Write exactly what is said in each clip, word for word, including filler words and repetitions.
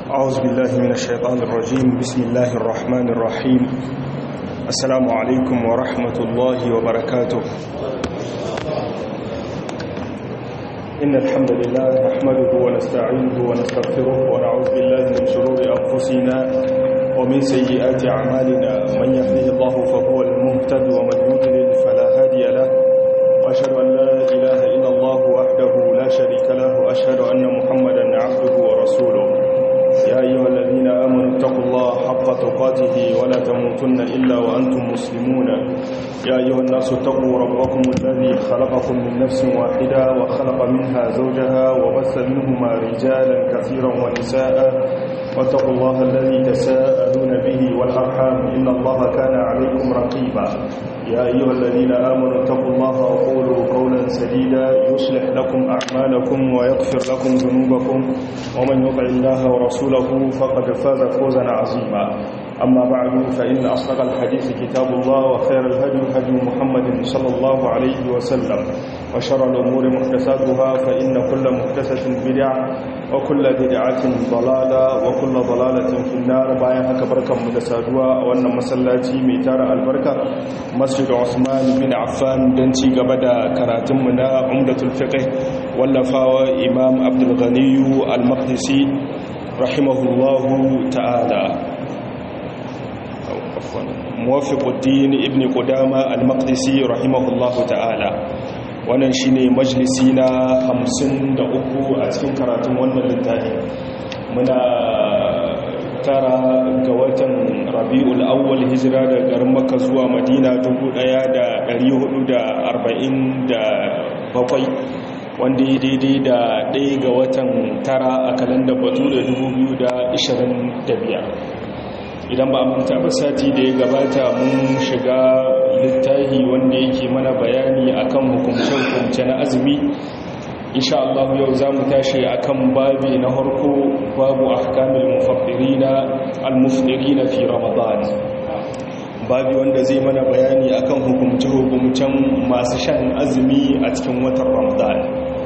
أعوذ بالله من الشيطان الرجيم. بسم الله الرحمن الرحيم. السلام عليكم ورحمة الله وبركاته. إن الحمد لله نحمده ونستعينه ونستغفره ونعوذ بالله من شرور أنفسنا ومن سيئات أعمالنا. من يهده الله فهو المهتد ومن يضلل فلا هادي له. وأشهد أن لا إله إلا الله وحده لا شريك له وأشهد أن محمدا عبده ورسوله. يا أيها الذين آمنوا اتقوا الله حق تقاته ولا تموتن إلا وأنتم مسلمون. يا أيها الناس اتقوا ربكم الذي خلقكم من نفس واحدة وخلق منها زوجها وبث منهما رجالا كثيرا ونساء واتقوا الله الذي تساءلون به والأرحام إن الله كان عليكم رقيبا. يا أيها الذين آمنوا اتقوا الله وقولوا قولا سديدا يصلح لكم أعمالكم ويغفر لكم ذنوبكم ومن يطع الله ورسوله فقد فاز فوزا عظيما. أما بعد فإن أصدق الحديث كتاب الله وخير الهدي هدي محمد صلى الله عليه وسلم وشر الأمور محدثاتها فإن كل محدثة بدعة وكل بدعة ضلالة وكل ضلالة في النار. باين هكا بركة مدسادوا وأن مسلاتي ميتار البركة مسجد عثمان بن عفان دنتي قبدا كراتمنا عمدة الفقه واللفاوى إمام عبد الغني المقدسي رحمه الله تعالى. موافق الدين ابن قدامة المقدسي رحمه الله تعالى. wannan shine majalisi na hamsin da uku a cikin karatun wannan littafi. Muna tara ga watan Rabiul Awwal hijira daga garin Makka zuwa Madina dubu ɗaya da ɗari hudu da arba'in da bakwai wanda ya daidai da ɗaya ga watan tara a kalandar Bature dubu biyu da ashirin da biyar. Idan ba mun taɓa sati da ya gabata mun shiga littafi wanda yake mana bayani akan hukumce-hukumce na azumi. Insha Allah yau za mu tashi akan babi na harko, babu ahkamil mufaddirina al-mufdirina fi Ramadan. Babi wanda zai mana bayani akan hukumce-hukumcen masu shan azumi a cikin watan Ramadan.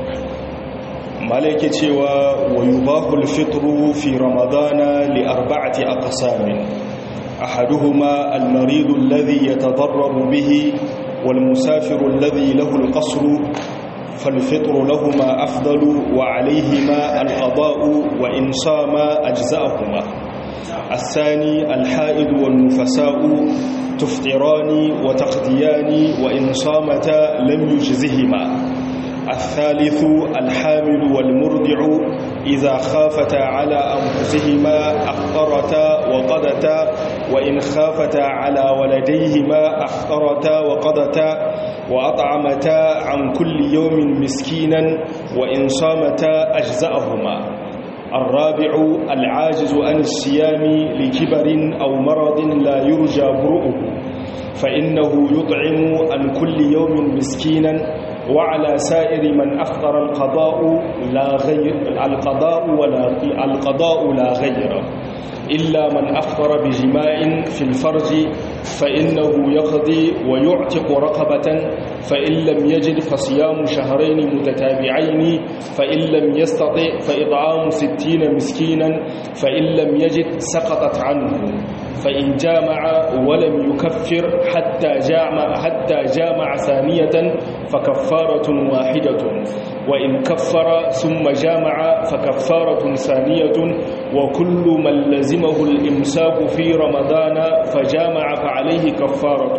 malaike cewa wa yubahul fitru fi ramadana li arba'ati aqsamin ahaduhuma al-marid alladhi yatadarraru bihi wal musafiru alladhi lahu al-qasru فالفطر لهما أفضل وعليهما القضاء وإن صاما أجزأهما. الثاني الحائض والنفساء تفطران وتقضيان وإن صامتا لم يجزهما. الثالث الحامل والمرضع إذا خافتا على أنفسهما أفطرتا وقضتا وإن خافتا على ولديهما أفطرتا وقضتا وأطعمتا عن كل يوم مسكينا وإن صامتا أجزأهما. الرابع العاجز عن الصيام لكبر أو مرض لا يرجى برؤه فإنه يطعم عن كل يوم مسكينا وعلى سائر من أفطر القضاء لا غير القضاء ولا القضاء لا غير إلا من أفطر بجماع في الفرج فإنه يقضي ويعتق رقبة فإن لم يجد فصيام شهرين متتابعين فإن لم يستطع فإطعام ستين مسكينا فإن لم يجد سقطت عنه فإن جامع ولم يكفر حتى جامع حتى جامع ثانية فكفارة واحدة وإن كفر ثم جامع فكفارة ثانية وكل من لزمه الإمساك في رمضان فجامع فعليه كفارة.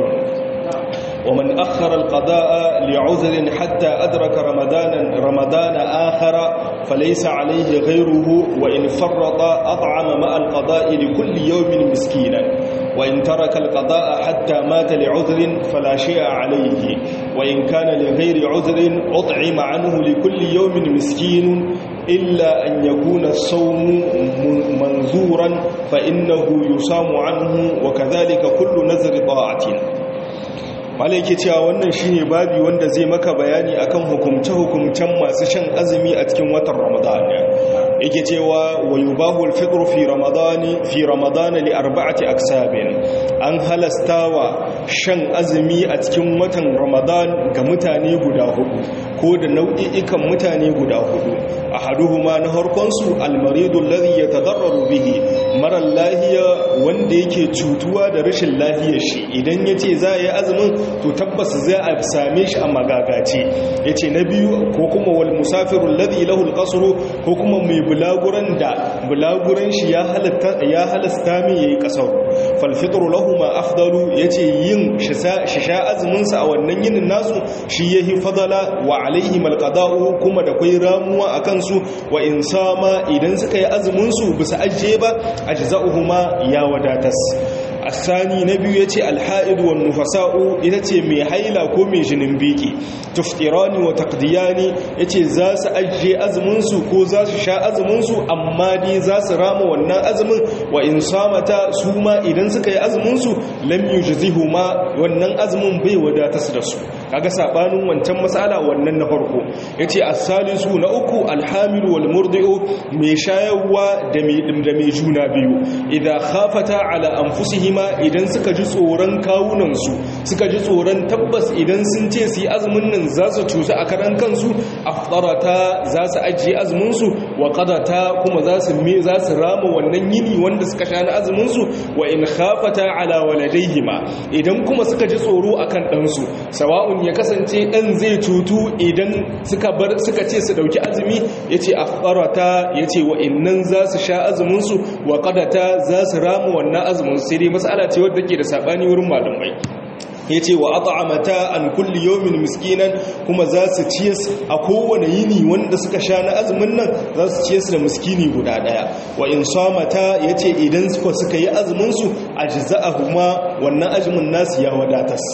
ومن أخر القضاء لعذر حتى أدرك رمضان رمضان آخر فليس عليه غيره وإن فرط أطعم مع القضاء لكل يوم مسكينا وإن ترك القضاء حتى مات لعذر فلا شيء عليه وإن كان لغير عذر أطعم عنه لكل يوم مسكين إلا أن يكون الصوم منذورا فإنه يصام عنه وكذلك كل نذر طاعة. malaike cewa wannan shine babi wanda zai maka bayani akan hukumce-hukumcen masu shan azumi a cikin watan Ramadan. Yake cewa wa yubahu al-fitr fi ramadani fi ramadana li arba'ati aksabin. An halastawa shan azumi a cikin watan Ramadan ga mutane guda hudu ko da nau'i'ikan mutane guda hudu. Ahaduhuma na harkon su al-maridu alladhi yatadarraru bihi marar lahiya wanda yake cutuwa da rashin lahiyar shi idan ya ce za a yi azumin to tabbas za a same shi a magagace ya ce na biyu ko kuma wal musafirun ladhi lahu alqasru ko kuma mai bulaguran da bulaguran shi ya halatta ya halasta mai yayi kasar fal fitru lahu ma afdalu yace yin shisha azumin sa a wannan yinin nasu shi yahi fadala wa alaihim alqada'u kuma da kai ramuwa akan su wa in sama idan suka yi azumin su bisa ajiye ba ajza'uhuma ya wadatas asani na biyu yace alha'id wan nufasa'u ita ce mai haila ko mai jinin biki tuftirani wa taqdiyani yace za su ajiye azumin su ko za su sha azumin su amma dai za su rama wannan azumin wa in samata su ma idan suka yi azumin su lam yujzihuma wannan azumin bai wadatas da su kaga sabanin wancan masala wannan na farko yace as-salisu na uku alhamil wal murdi'u mai shayarwa da mai da mai juna biyu idan khafata ala anfusihima idan suka ji tsoron kawunan su suka ji tsoron tabbas idan sun ce su yi azumin nan za su cusa a karan kansu afdarata za su ajiye azumin su wa qadata kuma za su me za su rama wannan yini wanda suka sha na azumin su wa in khafata ala waladayhima idan kuma suka ji tsoro akan dan su sawa'un ya kasance dan zai cutu idan suka bar suka ce su dauki azumi yace afdarata yace wa innan za su sha azumin su wa qadata za su rama wannan azumin sai dai mas'ala ce wadda ke da sabani wurin malamai yace wa at'amata an kulli yawmin miskinan kuma za su ciyas a kowane yini wanda suka sha na azumin nan za su ciyas da miskini guda daya wa in samata yace idan suka suka yi azumin su ajza'ahuma wannan azumin nasu ya wadatas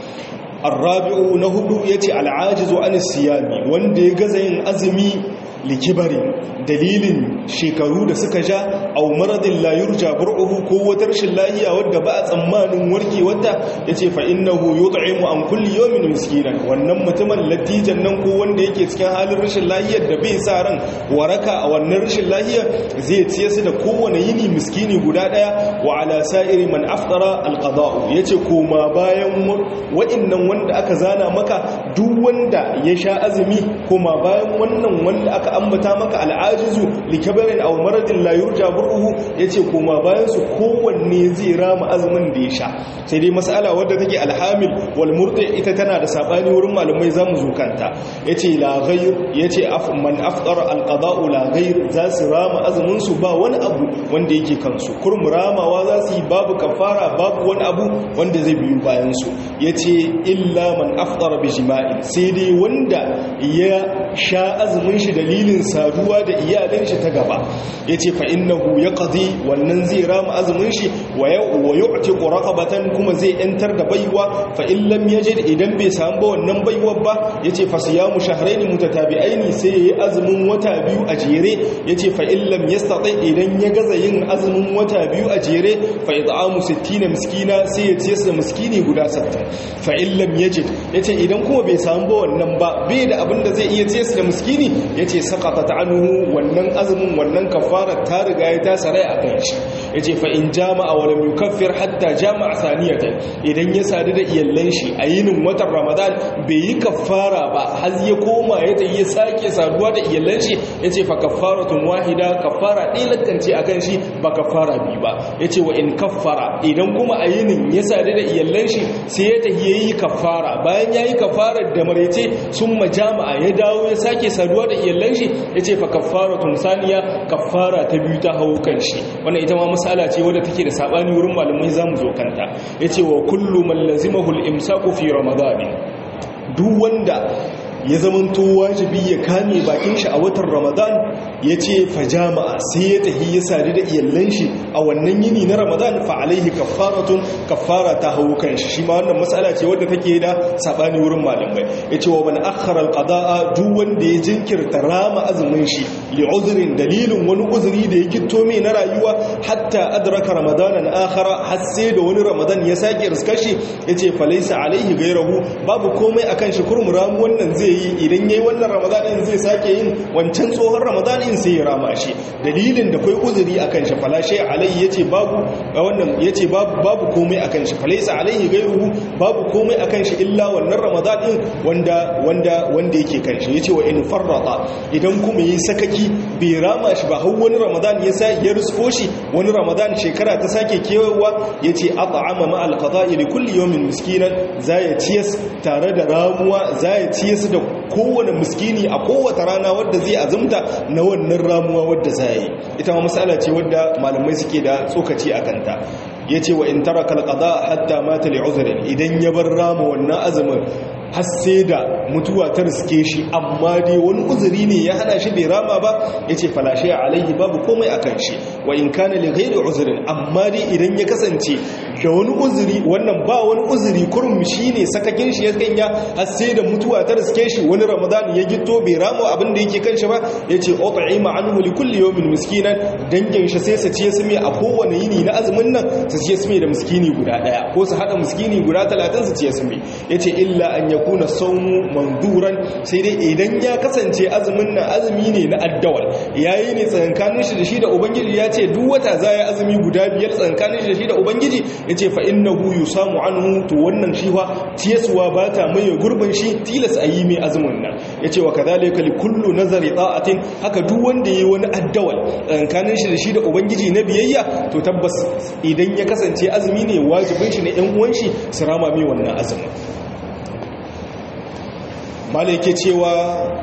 arrabi'u na hudu yace al'ajizu an siyami wanda ya gaza yin azumi likibari dalilin shekaru da suka ja aw maradin la yurja bur'uhu ko wata rashin lahiya wadda ba a tsammanin warke wadda yace fa innahu yut'imu an kulli yawmin miskinan wannan mutumin latijan nan ko wanda yake cikin halin rashin lahiyar da bai sa ran waraka a wannan rashin lahiyar zai ciye su da kowane yini miskini guda daya wa ala sa'iri man aftara alqada'u yace koma bayan wa'annan wanda aka zana maka duk wanda ya sha azumi koma bayan wannan wanda aka ambata maka al'ajizu likabarin aw maradin la yurja bur'uhu yace koma bayan su kowanne zai rama azumin da ya sha sai dai mas'ala wadda take alhamil wal murdi ita tana da sabani wurin malamai zamu zo kanta yace la ghayr yace af man afṭara al qada'u la ghayr za su rama azumin su ba wani abu wanda yake kansu kurum ramawa za su yi babu kafara babu wani abu wanda zai biyu bayan su yace illa man afṭara bi jima'i sai dai wanda ya sha azumin shi dalilin saduwa da iyalin shi ta gaba yace fa innahu yaqdi wannan zai rama azumin shi wa yu'tiqu raqabatan kuma zai yantar da baiwa fa in lam yajid idan bai samu ba wannan baiwar ba yace fa siyamu shahrayn mutatabi'aini sai yayi azumin wata biyu a jere yace fa in lam yastati idan ya gaza yin azumin wata biyu a jere fa it'amu sittina miskina sai ya ciyar da miskini guda sittin fa in lam yajid yace idan kuma bai samu ba wannan ba bai da abin da zai iya ciyar da miskini yace saqata ta'anuhu wannan azumin wannan kafara ta riga ya ta sarai a kan shi yace fa in jama'a wa lam yukaffir hatta jama'a saniyatan idan ya sadu da iyallan shi a yinin watan ramadan bai yi kafara ba har ya koma ya ta yi sake saduwa da iyallan shi yace fa kafaratun wahida kafara ɗaya lakance akan shi ba kafara bi ba yace wa in kaffara idan kuma a yinin ya sadu da iyallan shi sai ya tafi yayi kafara bayan yayi kafarar da marece summa jama'a ya dawo ya sake saduwa da iyallan shi yace fa kaffaratun saniya kaffara ta biyu ta hawo kan shi wannan ita ma masala ce wadda take da sabani wurin malamai zamu zo kanta yace wa kullu man lazimahu al-imsaku fi ramadan duk wanda ya zamanto wajibi ya kame bakin shi a watan ramadan ya ce fa jama'a sai ya tahi ya sadu da iyallan shi a wannan yini na ramadan fa alaihi kaffaratun kaffara ta hawo kan shi shi ma wannan mas'ala ce wadda take da sabani wurin malamai yace wa man akhara alqada'a duk wanda ya jinkirta rama azumin shi li uzrin dalilin wani uzuri da ya gitto mai na rayuwa hatta adraka ramadanan akhara har sai da wani ramadan ya sake riskar shi yace fa laysa alaihi ghayruhu babu komai akan shi kurmu ramu wannan zai yi idan yayi wannan ramadanin zai sake yin wancan tsohon ramadanin sai ya rama shi dalilin da kai uzuri akan shi falashe alai yace babu wannan yace babu babu komai akan shi falaisa alaihi gairuhu babu komai akan shi illa wannan ramadanin wanda wanda wanda yake kan shi yace wa in farrata idan kuma yi sakaki uzuri bai rama shi ba har wani ramadan ya sa ya rusko shi wani ramadan shekara ta sake kewayewa yace at'ama ma al-qada'i li kulli yawmin miskinan zaya ciyas tare da ramuwa zaya ciyas da kowane miskini a kowace rana wadda zai azumta na wannan ramuwa wadda zai ita ma masala ce wadda malamai suke da tsokaci akan ta yace wa in taraka al-qada' hatta mata li uzrin idan ya bar rama wannan azumin har sai da mutuwa ta riske shi amma dai wani uzuri ne ya hana shi bai rama ba yace falashe alaihi babu komai akan shi wa in kana li ghairi uzrin amma dai idan ya kasance da wani uzuri wannan ba wani uzuri kurum shine sakakin shi ya kanya har sai da mutuwa ta riske shi wani ramadan ya gito bai rama abin da yake kan shi ba yace ut'ima anhu li kulli yawmin miskinan dangin shi sai su ciye su mai a kowane yini na azumin nan su ciye su mai da miskini guda daya ko su hada miskini guda talatin su ciye su mai yace illa an yakuna sawmu manduran sai dai idan ya kasance azumin nan azumi ne na addawal yayi ne tsankanin shi da shi da ubangiji ya ce duk wata zai azumi guda biyar tsankanin shi da shi da ubangiji yace fa innahu yusamu anhu to wannan shi fa tiyasuwa ba ta mai gurbin shi tilas ayi mai azumin nan yace wa kadhalika li kullu nazari ta'atin haka duk wanda yayi wani addawal tsankanin shi da shi da ubangiji na biyayya to tabbas idan ya kasance azumi ne wajibin shi ne ɗan uwan shi su rama mai wannan azumin malai yake cewa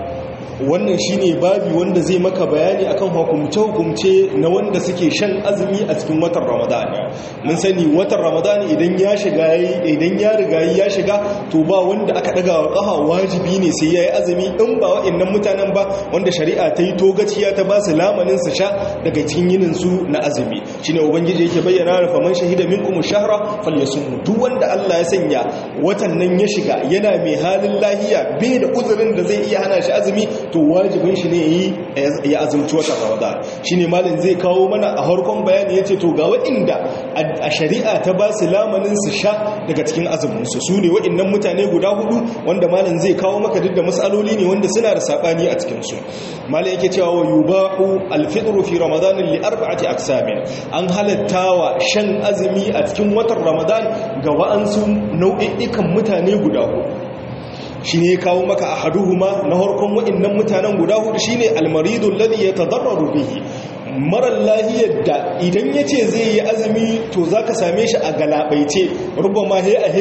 wannan shine babi wanda zai maka bayani akan hukumce-hukumce na wanda suke shan azumi a cikin watan ramadani mun sani watan ramadani idan ya shiga idan ya riga ya shiga to ba wanda aka daga wa kafa wajibi ne sai yayi azumi in ba wa'annan mutanen ba wanda shari'a ta yi togaciya ta ba su lamanin su sha daga cikin yinin su na azumi shine ubangiji yake bayyana da faman shahida minkum shahra falyasum duk wanda Allah ya sanya watan nan ya shiga yana mai halin lahiya bai da uzurin da zai iya hana shi azumi to wajibin shi ne yi ya azumci watan ramadan shine malam zai kawo mana a harkon bayani yace to ga waɗanda a shari'a ta ba su lamanin su sha daga cikin azumin su sune waɗannan mutane guda hudu wanda malam zai kawo maka duk da masaloli ne wanda suna da sabani a cikin su malam yake cewa wa yubahu al-fitr fi ramadan li arba'ati aqsamin an halattawa shan azumi a cikin watan ramadan ga wa'ansu nau'ikan mutane guda hudu shi ne kawo maka a haduhuma na harkon wa'innan mutanen guda hudu shi ne almaridun ladi ya tadarraru bihi marar lahiyar da idan ya ce zai yi azumi to za ka same shi a galabaice rubba ma a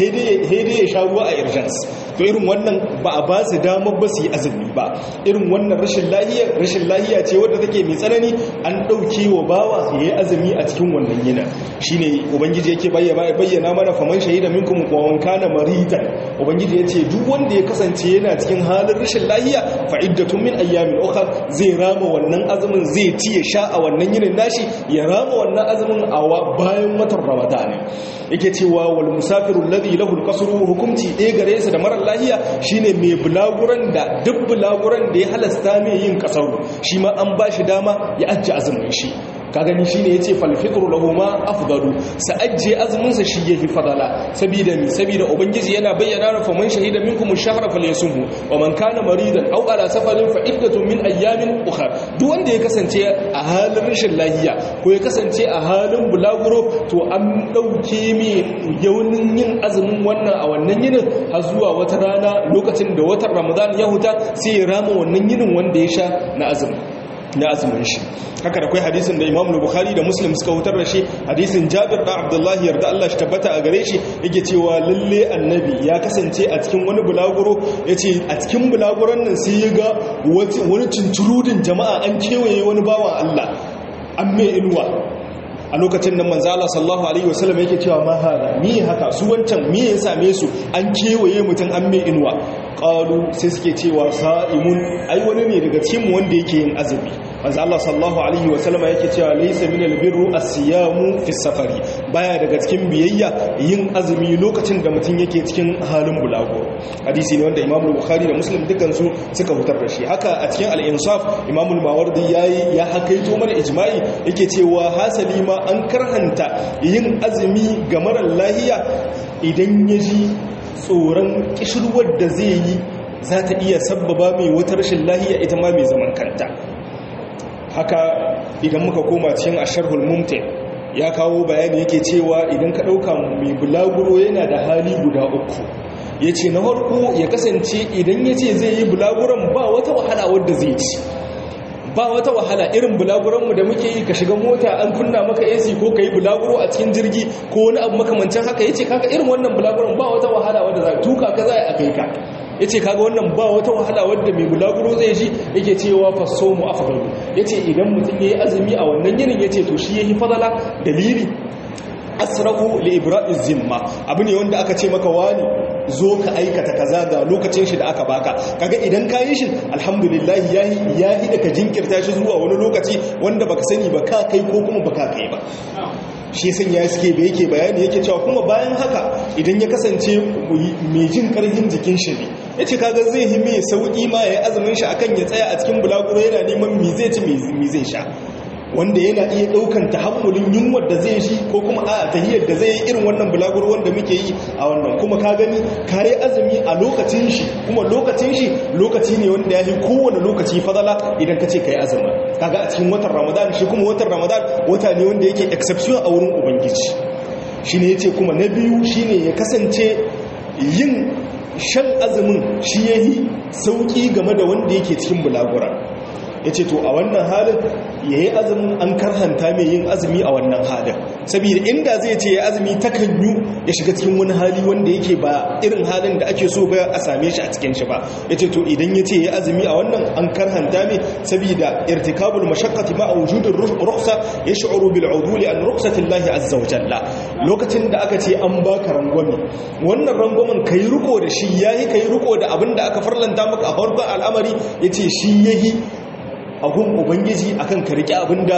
hede ya sha ruwa a irjans to irin wannan ba a ba su damar ba su yi azumi ba irin wannan rashin lahiya rashin lahiya ce wadda take mai tsanani an ɗauke wa bawa ya yi azumi a cikin wannan yana shi ne ubangiji yake bayyana mana faman shahida minkum wa kana maridan ubangiji ya ce duk wanda ya kasance yana cikin halin rashin lahiya fa'iddatun min ayyamin ukhra zai rama wannan azumin zai ci ya sha a wannan yinin nashi ya rama wannan azumin a bayan watan ramadan yake cewa wal musafiru alladhi lahu al-qasru hukumci ɗaya gare sa da marar lahiya shine mai bulaguran da duk bulaguran da ya halasta mai yin kasaru shi ma an ba shi dama ya ajje azumin shi ka gani shine yace fal fitru lahu ma afdalu sa ajje azumin sa shi yafi fadala sabida mi sabida ubangiji yana bayyana fa man shahida minkum ash-shahra falyasumhu wa man kana maridan aw ala safarin fa iddatun min ayyamin ukhra duk wanda ya kasance a halin rashin lahiya ko ya kasance a halin bulaguro to an dauke mi yaunin yin azumin wannan a wannan yinin har zuwa wata rana lokacin da watan ramadan ya huta sai ya rama wannan yinin wanda ya sha na azumin na azumin shi haka da kai hadisin da Imam Bukhari da Muslim suka hutar da shi hadisin Jabir da Abdullah yarda Allah shi tabbata a gare shi yake cewa lalle annabi ya kasance a cikin wani bulaguro yace a cikin bulaguron nan sai ya ga wani cincirudin jama'a an kewaye wani bawan Allah an mai inuwa a lokacin nan manzo Allah sallallahu alaihi wasallam yake cewa ma hada mi haka su wancan mi ya same su an kewaye mutum an mai inuwa qalu sai suke cewa sa'imun ai wani ne daga cikin mu wanda yake yin azumi manzo Allah sallallahu alaihi wasallam yake cewa laysa minal birru as-siyamu fi safari baya daga cikin biyayya yin azumi lokacin da mutum yake cikin halin bulago hadisi ne wanda Imam Bukhari da Muslim dukan su suka hutar da shi haka a cikin al-Insaf Imam al-Mawardi yayi ya hakaito mana ijma'i yake cewa hasali ma an karhanta yin azumi ga marar lahiya idan ya ji tsoron kishirwar da zai yi za ta iya sabbaba mai wata rashin lahiya ita ma mai zaman kanta haka idan muka koma cikin asharhul mumti ya kawo bayani yake cewa idan ka ɗauka mai bulaguro yana da hali guda uku ya ce na farko ya kasance idan ya ce zai yi bulaguron ba wata wahala wadda zai ci ba wata wahala irin bulaguranmu da muke yi ka shiga mota an kunna maka A C ko ka yi bulaguro a cikin jirgi ko wani abu makamancin haka ya ce kaga irin wannan bulaguran ba wata wahala wadda za tuka ka za a kai ka ya ce kaga wannan ba wata wahala wadda mai bulaguro zai shi yake cewa faso mu afadalu ya ce idan mutum ya yi azumi a wannan yinin ya ce to shi ya yi fadala dalili asrahu li ibra'iz zimma abu ne wanda aka ce maka wani zo ka aikata kaza ga lokacin shi da aka baka kaga idan ka yi shi alhamdulillah yayi yayi da ka jinkirta shi zuwa wani lokaci wanda baka sani ba ka kai ko kuma baka kai ba shi sun ya suke ba yake bayani yake cewa kuma bayan haka idan ya kasance mai jin karfin jikin shi ne yace kaga zai yi mai sauki ma yayi azumin shi akan ya tsaya a cikin bulaguro yana neman mi zai ci mi zai sha wanda yana iya daukan tahammulin yunwar da zai shi ko kuma a tahiyar da zai yi irin wannan bulaguro wanda muke yi a wannan kuma ka gani kayi azumi a lokacin shi kuma lokacin shi lokaci ne wanda ya yi kowane lokaci fadala idan ka ce ka yi azumi kaga a cikin watan ramadan shi kuma watan ramadan wata ne wanda yake exception a wurin ubangiji shi ne ya ce kuma na biyu shi ne ya kasance yin shan azumin shi ya yi sauƙi game da wanda yake cikin bulagura ya ce to a wannan halin ya yi azumin an karhanta mai yin azumi a wannan halin saboda inda zai ce ya azumi ta kanyu ya shiga cikin wani hali wanda yake ba irin halin da ake so ba a same shi a cikin shi ba ya ce to idan ya ce ya azumi a wannan an karhanta mai saboda irtikabul mashaqqati ma wujudin rukhsa yash'uru bil uduli an rukhsatillahi azza wa jalla lokacin da aka ce an baka rangwame wannan rangwamen kai riko da shi yayi kai riko da abin da aka farlanta maka a farkon al'amari yace shi yayi agun ubangiji akan ka rike abinda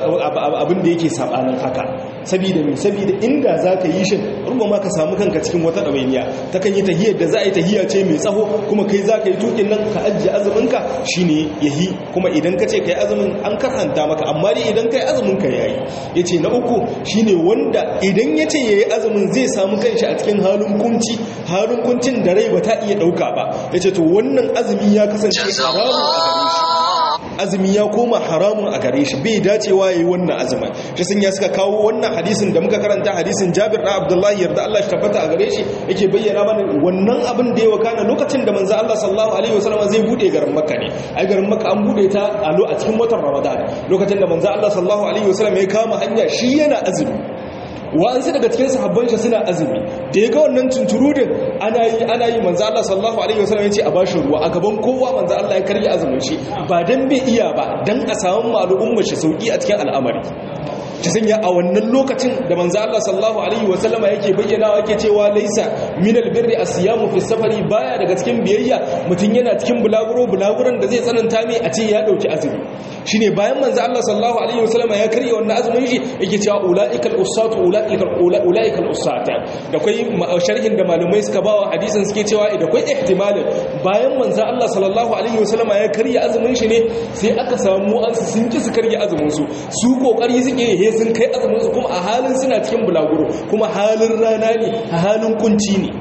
abinda yake sabanin haka saboda me saboda inda zaka yi shin ruba ma ka samu kanka cikin wata dawainiya ta kan yi tahiyar da za a yi tahiya ce mai tsaho kuma kai zaka yi tukin nan ka ajiye azumin ka shine yahi kuma idan ka ce kai azumin an karhanta maka amma dai idan kai azumin ka yayi yace na uku shine wanda idan yace yayi azumin zai samu kanshi a cikin halin kunci halin kuncin da rai ba ta iya dauka ba yace to wannan azumi ya kasance haramun a gare shi azumi ya koma haramun a gare shi bai dacewa yayi wannan azumin shi sun ya suka kawo wannan hadisin da muka karanta hadisin Jabir da Abdullahi yarda Allah shi tabbata a gare shi yake bayyana mana wannan abin da ya wakana lokacin da manzo Allah sallallahu alaihi wasallam zai bude garin Makka ne ai garin Makka an bude ta a cikin watan Ramadan lokacin da manzo Allah sallallahu alaihi wasallam ya kama hanya shi yana azumi wa'ansu daga cikin sahabban shi suna azumi da ya ga wannan tunturudin ana yi ana yi manzo Allah sallallahu alaihi wasallam yace a bashi ruwa a gaban kowa manzo Allah ya karya azumin shi ba dan bai iya ba dan a samu al'ummar shi sauki a cikin al'amari ta sanya a wannan lokacin da manzo Allah sallallahu alaihi wasallama yake bayyana yake cewa laisa minal birri asiyamu fi safari baya daga cikin biyayya mutun yana cikin bulaguro bulaguran da zai tsananta mai a ce ya dauki azumi shine bayan manzo Allah sallallahu alaihi wasallama ya karya wannan azumin shi yake cewa ulaikal usatu ulaikal ulaikal usata da kai sharhin da malumai suka bawa hadisin suke cewa da kai ihtimalin bayan manzo Allah sallallahu alaihi wasallama ya karya azumin shi ne sai aka samu an su sun ki su karya azumin su su kokari suke he sun kai azumin su kuma a halin suna cikin bulaguro kuma halin rana ne a halin kunci ne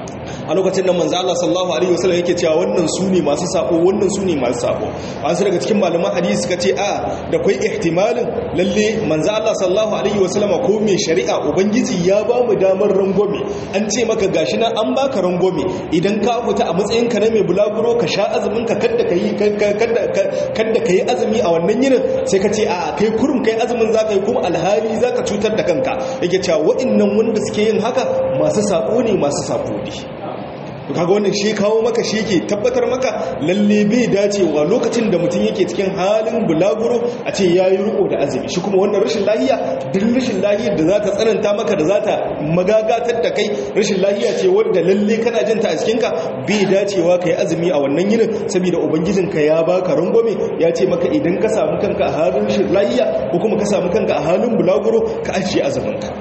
a lokacin da manzo Allah sallallahu alaihi wasallam yake cewa wannan su ne masu sako wannan su ne masu sako an su daga cikin malaman hadisi suka ce a da kai ihtimalin lalle manzo Allah sallallahu alaihi wasallam ko mai shari'a ubangiji ya ba mu damar rangwame an ce maka gashi nan an baka rangwame idan ka fita a matsayin ka na mai bulaguro ka sha azumin ka kada kai kada kada kai azumi a wannan yinin sai ka ce a kai kurum kai azumin zaka yi kuma alhali zaka cutar da kanka yake cewa wa'annan wanda suke yin haka masu sako ne masu sako ne kaga wannan shi kawo maka shi yake tabbatar maka lalle bai dacewa lokacin da mutum yake cikin halin bulaguro a ce yayi riko da azumi shi kuma wannan rashin lahiya duk rashin lahiyar da zata tsananta maka da zata magagatar da kai rashin lahiya ce wanda lalle kana jin ta a cikin ka bai dacewa kai azumi a wannan yinin saboda ubangijinka ya baka rangwame ya ce maka idan ka samu kanka a halin rashin lahiya ko kuma ka samu kanka a halin bulaguro ka ajiye azumin ka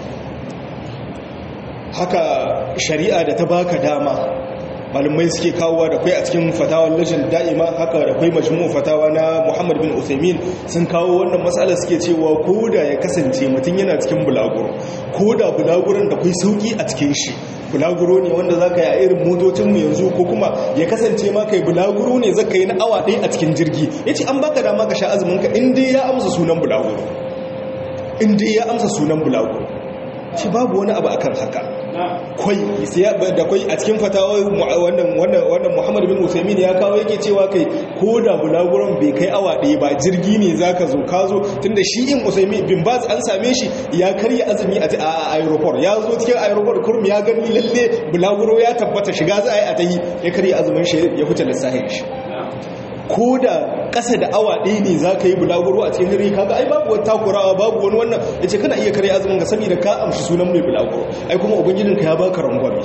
haka shari'a da ta baka dama malumai suke kawowa da kai a cikin fatawar lajin da'ima haka da kai majmu' fatawa na Muhammad bin Uthaymeen sun kawo wannan matsalar suke cewa koda ya kasance mutum yana cikin bulaguro koda bulaguron da kai sauki a cikin shi bulaguro ne wanda zaka yi a irin motocin mu yanzu ko kuma ya kasance ma kai bulaguro ne zaka yi na awa ɗaya a cikin jirgi yace an baka dama ka sha azumin ka in dai ya amsa sunan bulaguro in dai ya amsa sunan bulaguro shi babu wani abu akan haka kwai da kwai a cikin fatawa wannan wannan wannan Muhammad bin Usaimin ya kawo yake cewa kai ko da bulaguron bai kai awa ɗaya ba jirgi ne zaka zo ka zo tunda shi in Usaimin bin Baz an same shi ya karya azumi a aeroport ya zo cikin aeroport kurum ya gani lalle bulaguro ya tabbata shiga za a yi a tahi ya karya azumin shi ya huta lissahin shi ko da ƙasa da awa ɗaya ne za ka yi bulaguro a cikin dare kaga ai babu wata takurawa babu wani wannan ya ce kana iya karya azumin ga saboda ka amshi sunan mai bulaguro ai kuma ubangijinka ya baka rangwame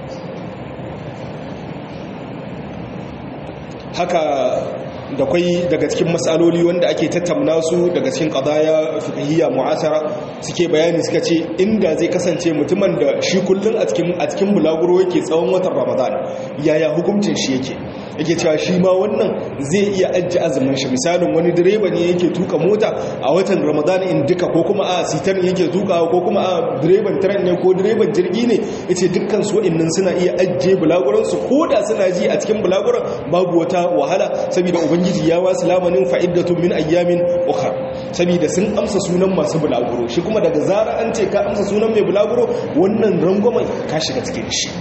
haka da kwai daga cikin matsaloli wanda ake tattauna su daga cikin qadaya fiqhiyya mu'asara suke bayani suka ce inda zai kasance mutumin da shi kullun a cikin a cikin bulaguro yake tsawon watan Ramadan yaya hukuncin shi yake yake cewa shi ma wannan zai iya ajji azumin shi misalin wani direba ne yake tuka mota a watan Ramadan in duka ko kuma a sitar yake tuka ko kuma a direban tren ne ko direban jirgi ne yace dukkan su wa'annan suna iya ajje bulaguron su koda suna ji a cikin bulaguron babu wata wahala saboda ubangiji ya wasu lamanin fa'iddatun min ayyamin ukhra saboda sun amsa sunan masu bulaguro shi kuma daga zara an ce ka amsa sunan mai bulaguro wannan rangwamai ka shiga cikin shi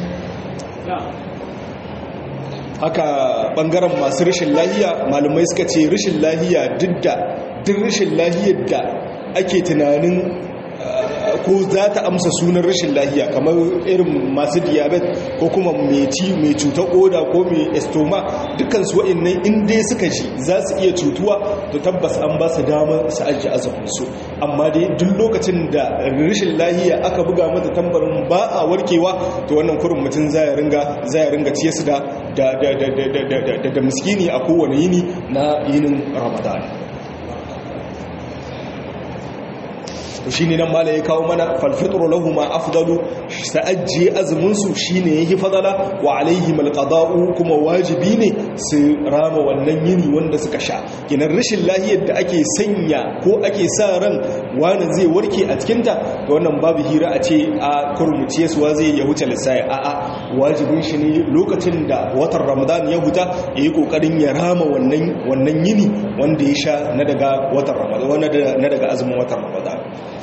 haka bangaren masu rashin lahiya malamai suka ce rashin lahiya duk da duk rashin lahiyar da ake tunanin ko za ta amsa sunan rashin lahiya kamar irin masu diabetes ko kuma mai cutar koda ko mai estoma dukansu wa'annan inda suka ji za su iya cutuwa to tabbas an ba su damar su ajiye azuminsu amma dai duk lokacin da rashin lahiya aka buga mata tambarin ba a warkewa to wannan kurin mutum za ya ringa za ya ringa ciye su da da miskini a kowane yini na yinin ramadan shi ne nan mala ya kawo mana falfitru lahu ma afdalu sa'ajji azumin su shine yake fadala wa alaihi malqada'u kuma wajibi ne su rama wannan yini wanda suka sha kinan rashin lahiyar da ake sanya ko ake sa ran wani zai warke a cikin ta to wannan babu hira a ce a kurmuciye suwa zai ya huce lissai a a wajibin shi ne lokacin da watan ramadan ya huta yayi kokarin ya rama wannan wannan yini wanda ya sha na daga watan ramadan na daga azumin watan ramadan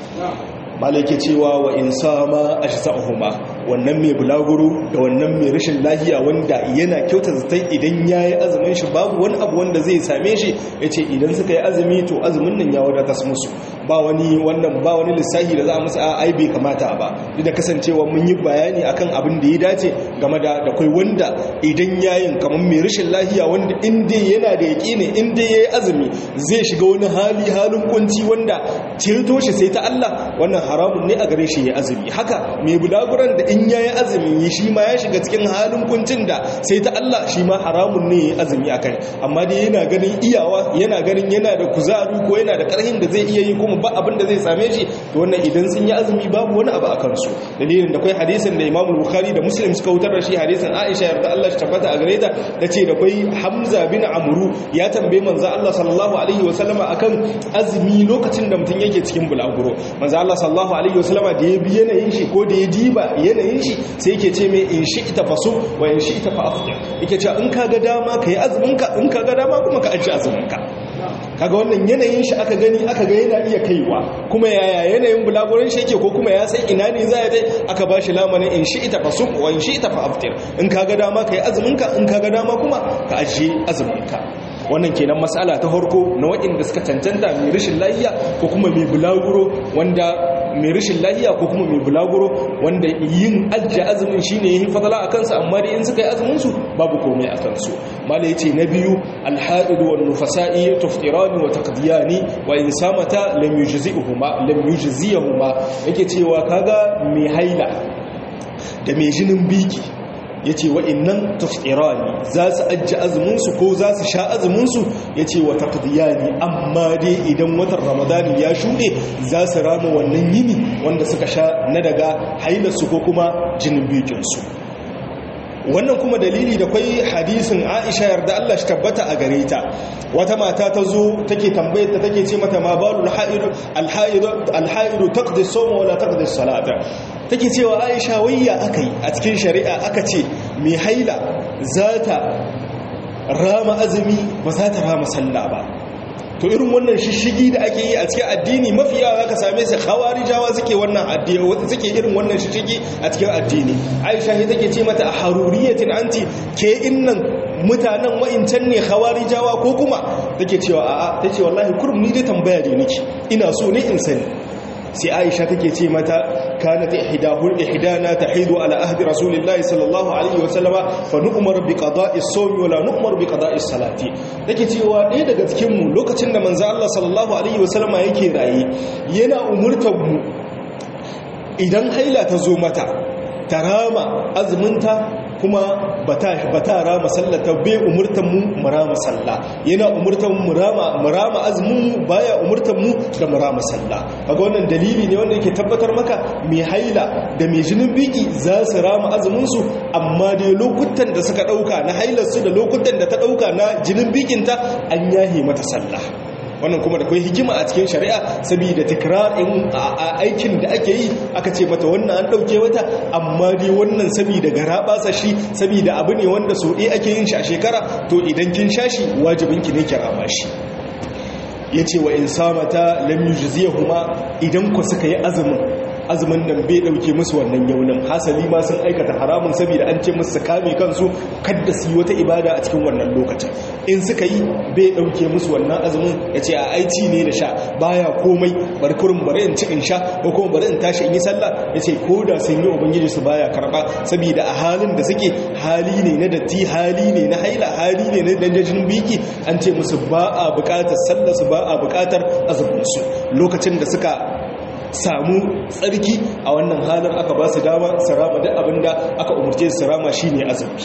malake cewa wa in sama ajsa'uhuma wannan mai bulaguro da wannan mai rashin lahiya wanda yana kyauta zatai idan yayi azumin shi babu wani abu wanda zai same shi yace idan suka yi azumi to azumin nan ya wadata musu ba wani wannan ba wani lissafi da za a musu ai bai kamata ba duk da kasancewa mun yi bayani akan abin da ya dace game da da kai wanda idan yayin kamar mai rashin lahiya wanda in dai yana da yaqini in dai yayi azumi zai shiga wani hali halin kunci wanda ceto shi sai ta Allah wannan haramun ne a gare shi ya azumi haka mai bulaguran da in yayi azumi shi ma ya shiga cikin halin kuncin da sai ta Allah shi ma haramun ne ya azumi akai amma dai yana ganin iyawa yana ganin yana da kuzari ko yana da karhin da zai iya yi kuma ba abin da zai same shi to wannan idan sun yi azumi babu wani abu akan su dalilin da kai hadisin da Imam Bukhari da Muslim suka wutar da shi hadisin Aisha yarda Allah ta tabbata a gare ta tace da kai Hamza bin Amru ya tambaye manzo Allah sallallahu alaihi wasallama akan azumi lokacin da mutum yake cikin bulaguro manzo Allah sallallahu alaihi wasallama da ya bi yanayin shi ko da ya diba yanayin shi sai yake ce mai in shi ita fasu wa in shi ita fa afdir yake cewa in kaga dama kai azumin ka in kaga dama kuma ka ajiye azumin ka kaga wannan yanayin shi aka gani aka ga yana iya kaiwa kuma yaya yanayin bulagurin shi yake ko kuma ya san ina ne za ya dai aka bashi lamanin in shi ita fasu wa in shi ita fa afdir in kaga dama kai azumin ka in kaga dama kuma ka ajiye azumin ka wannan kenan mas'ala ta farko na waɗanda suka cancanta mai rashin lafiya ko kuma mai bulaguro wanda mai rashin lafiya ko kuma mai bulaguro wanda yin ajja azumin shine yayin fadala akan sa amma dai in suka yi azumin su babu komai akan su mala yace na biyu al-ha'id wan nufasa'i tuftirani wa taqdiyani wa in samata lam yujzi'uhuma lam yujziyuhuma yake cewa kaga mai haila da mai jinin biki ya ce wa'innan tafirani za su ajiye azuminsu ko za su sha azuminsu ya ce wa taqdiyani amma dai idan watan ramadani ya shuɗe za su rama wannan yini wanda suka sha na daga hailarsu ko kuma jinin bikinsu wannan kuma dalili da kwai hadisin Aisha yarda Allah shi tabbata a gare ta wata mata ta zo take tambayar ta take ce mata ma balul ha'id al-ha'id al-ha'id taqdi as-sawm wa la taqdi as-salata take cewa Aisha wayya akai a cikin shari'a aka ce mai haila za ta rama azumi ba za ta rama sallah ba to irin wannan shishigi da ake yi a cikin addini mafi yawa zaka same su khawarijawa suke wannan addini wanda suke irin wannan shishigi a cikin addini Aisha ne take ce mata haruriyatin anti ke innan mutanen wa'incan ne khawarijawa ko kuma take cewa a'a tace wallahi kurum ni dai tambaya ne nake ina so ne in sani sai Aisha take ce mata kanat ihdahul ihdana tahidu ala ahdi rasulillahi sallallahu alaihi wasallama fa nu'mar bi qada'i as-sawm wa la nu'mar bi qada'i as-salati take cewa ɗaya daga cikin mu lokacin da manzo Allah sallallahu alaihi wasallama yake rayi yana umurtar mu idan haila ta zo mata tarama azuminta kuma bata bata rama sallata bai umurtan mu murama salla yana umurtan mu murama murama azumin baya umurtan mu da murama salla kaga wannan dalili ne wanda yake tabbatar maka mai haila da mai jinin biki za su rama azumin su amma dai lokutan da suka dauka na hailar su da lokutan da ta dauka na jinin bikin ta an yahe mata salla wannan kuma da kai hikima a cikin shari'a saboda tikrarin aikin da ake yi aka ce mata wannan an dauke wata amma dai wannan saboda garaba sa shi saboda abu ne wanda so dai ake yin shi a shekara to idan kin shashi wajibin ki ne kirama shi yace wa in samata lam yujziyahuma idan ku suka yi azumin azumin nan bai dauke musu wannan yaunin hasali ma sun aikata haramun saboda an ce musu kame kansu kada su yi wata ibada a cikin wannan lokacin in suka yi bai dauke musu wannan azumin yace a aici ne da sha baya komai barkurin bare in ci in sha ko kuma bare in tashi in yi sallah yace koda sun yi ubangiji su baya karba saboda a halin da suke hali ne na datti hali ne na haila hali ne na dandajin biki an ce musu ba a bukatar sallah su ba a bukatar azumin su lokacin da suka samu tsarki a wannan halin aka ba su dama su rama duk abinda aka umurce su rama shine azumi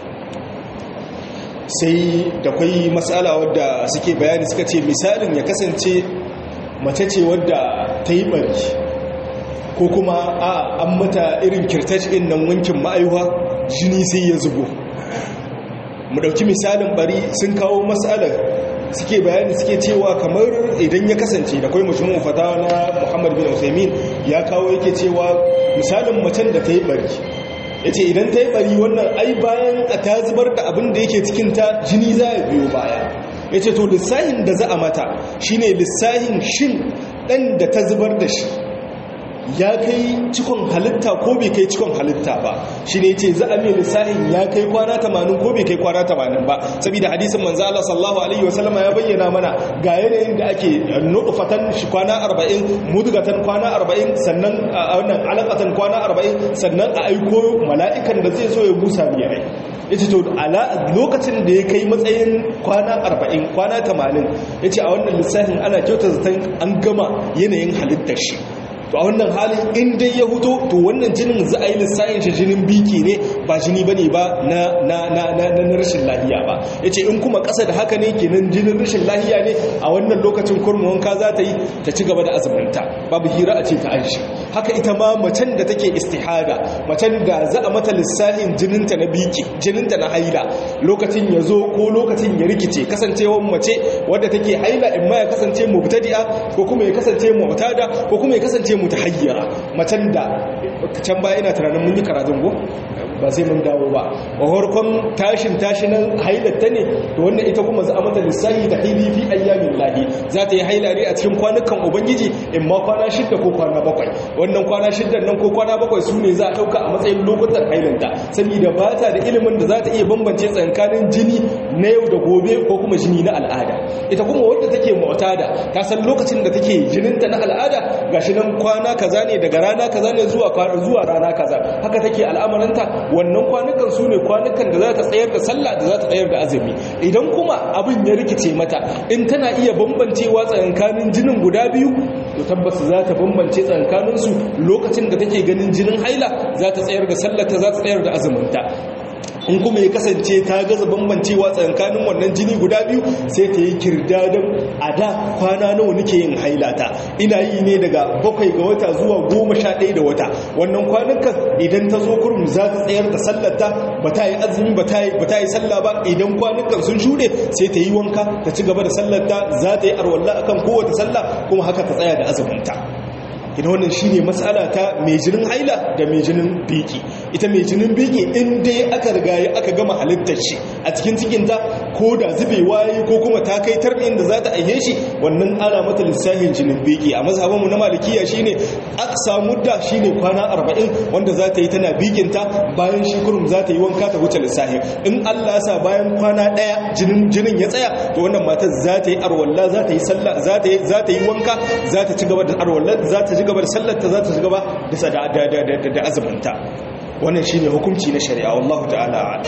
sai da kwai matsala wadda suke bayani suka ce misalin ya kasance mace ce wadda ta yi bari ko kuma a an mata irin kirtaci ɗin nan wankin ma'aihuwa jini sai ya zubo mu ɗauki misalin bari sun kawo matsalar suke bayani suke cewa kamar idan ya kasance da kai musulmin fatawa na Muhammad bin Usaimin ya kawo yake cewa misalin macen da ta yi bari yace idan ta yi bari wannan ai bayan a ta zubar da abin da yake cikin ta jini za ya biyo baya yace to lissahin da za a mata shine lissahin shin dan da ta zubar da shi ya kai cikon halitta ko bai kai cikon halitta ba shi ne ce za a mai lissahin ya kai kwana tamanin ko bai kai kwana tamanin ba saboda hadisin manzo Allah sallallahu alaihi wasallam ya bayyana mana ga yanayin da ake nutfatan shi kwana arba'in mudgatan kwana arba'in sannan wannan alaqatan kwana arba'in sannan a aiko mala'ikan da zai zo ya busa mai rai yace to ala lokacin da ya kai matsayin kwana arba'in kwana tamanin yace a wannan lissahin ana kyautar zaton an gama yanayin halittar shi to a wannan halin in dai ya huto to wannan jinin za a yi lissayin shi jinin biki ne ba jini bane ba na na na na rashin lahiya ba yace in kuma ƙasa da haka ne kenan jinin rashin lahiya ne a wannan lokacin kurmu wanka za ta yi ta ci gaba da azuminta babu hira a ce ta anshi haka ita ma macen da take istihada macen da za a mata lissahin jininta na biki jininta na haila lokacin ya zo ko lokacin ya rikice kasancewar mace wadda take haila in ma ya kasance mubtadi'a ko kuma ya kasance mu'tada ko kuma ya kasance mutahayyira macen da can baya ina tunanin mun yi karatun go ba sai mun dawo ba a harkon tashin tashinan hailatta ne to wannan ita kuma za a mata lissahi da haili fi ayyamin lahi za ta yi haila ne a cikin kwanukan ubangiji in ma kwana shidda ko kwana bakwai wannan kwana shiddan nan ko kwana bakwai su ne za a ɗauka a matsayin lokutan hailanta saboda ba ta da ilimin da za ta iya bambance tsakanin jini na yau da gobe ko kuma jini na al'ada ita kuma wadda take mu'tada ta san lokacin da take jininta na al'ada gashi nan kwana kaza ne daga rana kaza ne zuwa zuwa rana kaza haka take al'amaranta wannan kwanukan su ne kwanukan da za ta tsayar da sallah da za ta tsayar da azumi idan kuma abin ya rikice mata in tana iya bambancewa tsakanin jinin guda biyu to tabbas za ta bambance tsakanin su lokacin da take ganin jinin haila za ta tsayar da sallah ta za ta tsayar da azuminta in kuma ya kasance ta gaza bambancewa tsakanin wannan jini guda biyu sai ta yi kirdadin a da kwana nawa nake yin hailata ina yi ne daga bakwai ga wata zuwa goma sha ɗaya da wata wannan kwanukan idan ta zo kurum za ta tsayar da sallarta ba ta yi azumi ba ta yi sallah ba idan kwanukan sun shuɗe sai ta yi wanka ta ci gaba da sallarta za ta yi arwalla akan kowace sallah kuma haka ta tsaya da azuminta ina wannan shine matsala ta mai jinin haila da mai jinin biki ita mai jinin biki in dai aka riga aka gama halittar shi a cikin cikin ta ko da zubewa yi ko kuma ta kai tarbin da za ta aihe shi wannan ana mata lissafin jinin biki. A mazhabinmu na malikiya shine aksa mudda shine kwana arba'in wanda za ta yi tana bikinta, bayan shi kurum za ta yi wanka ta wuce lissafin. In Allah ya sa bayan kwana daya jinin jinin ya tsaya to wannan matar za ta yi arwalla, za ta yi sallah, za ta yi za ta yi wanka, za ta ci gaba da arwalla, za ta ci gaba da sallarta, za ta ci gaba da da da azuminta. Wannan shine hukunci na shari'a, wallahu ta'ala.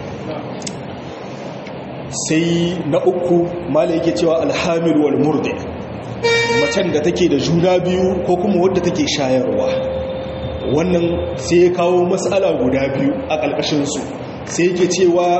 Sai na uku mala yake cewa alhamil wal murdi, macen da take da juna biyu ko kuma wadda take shayarwa. Wannan sai ya kawo mas'ala guda biyu a ƙarƙashin su, sai yake cewa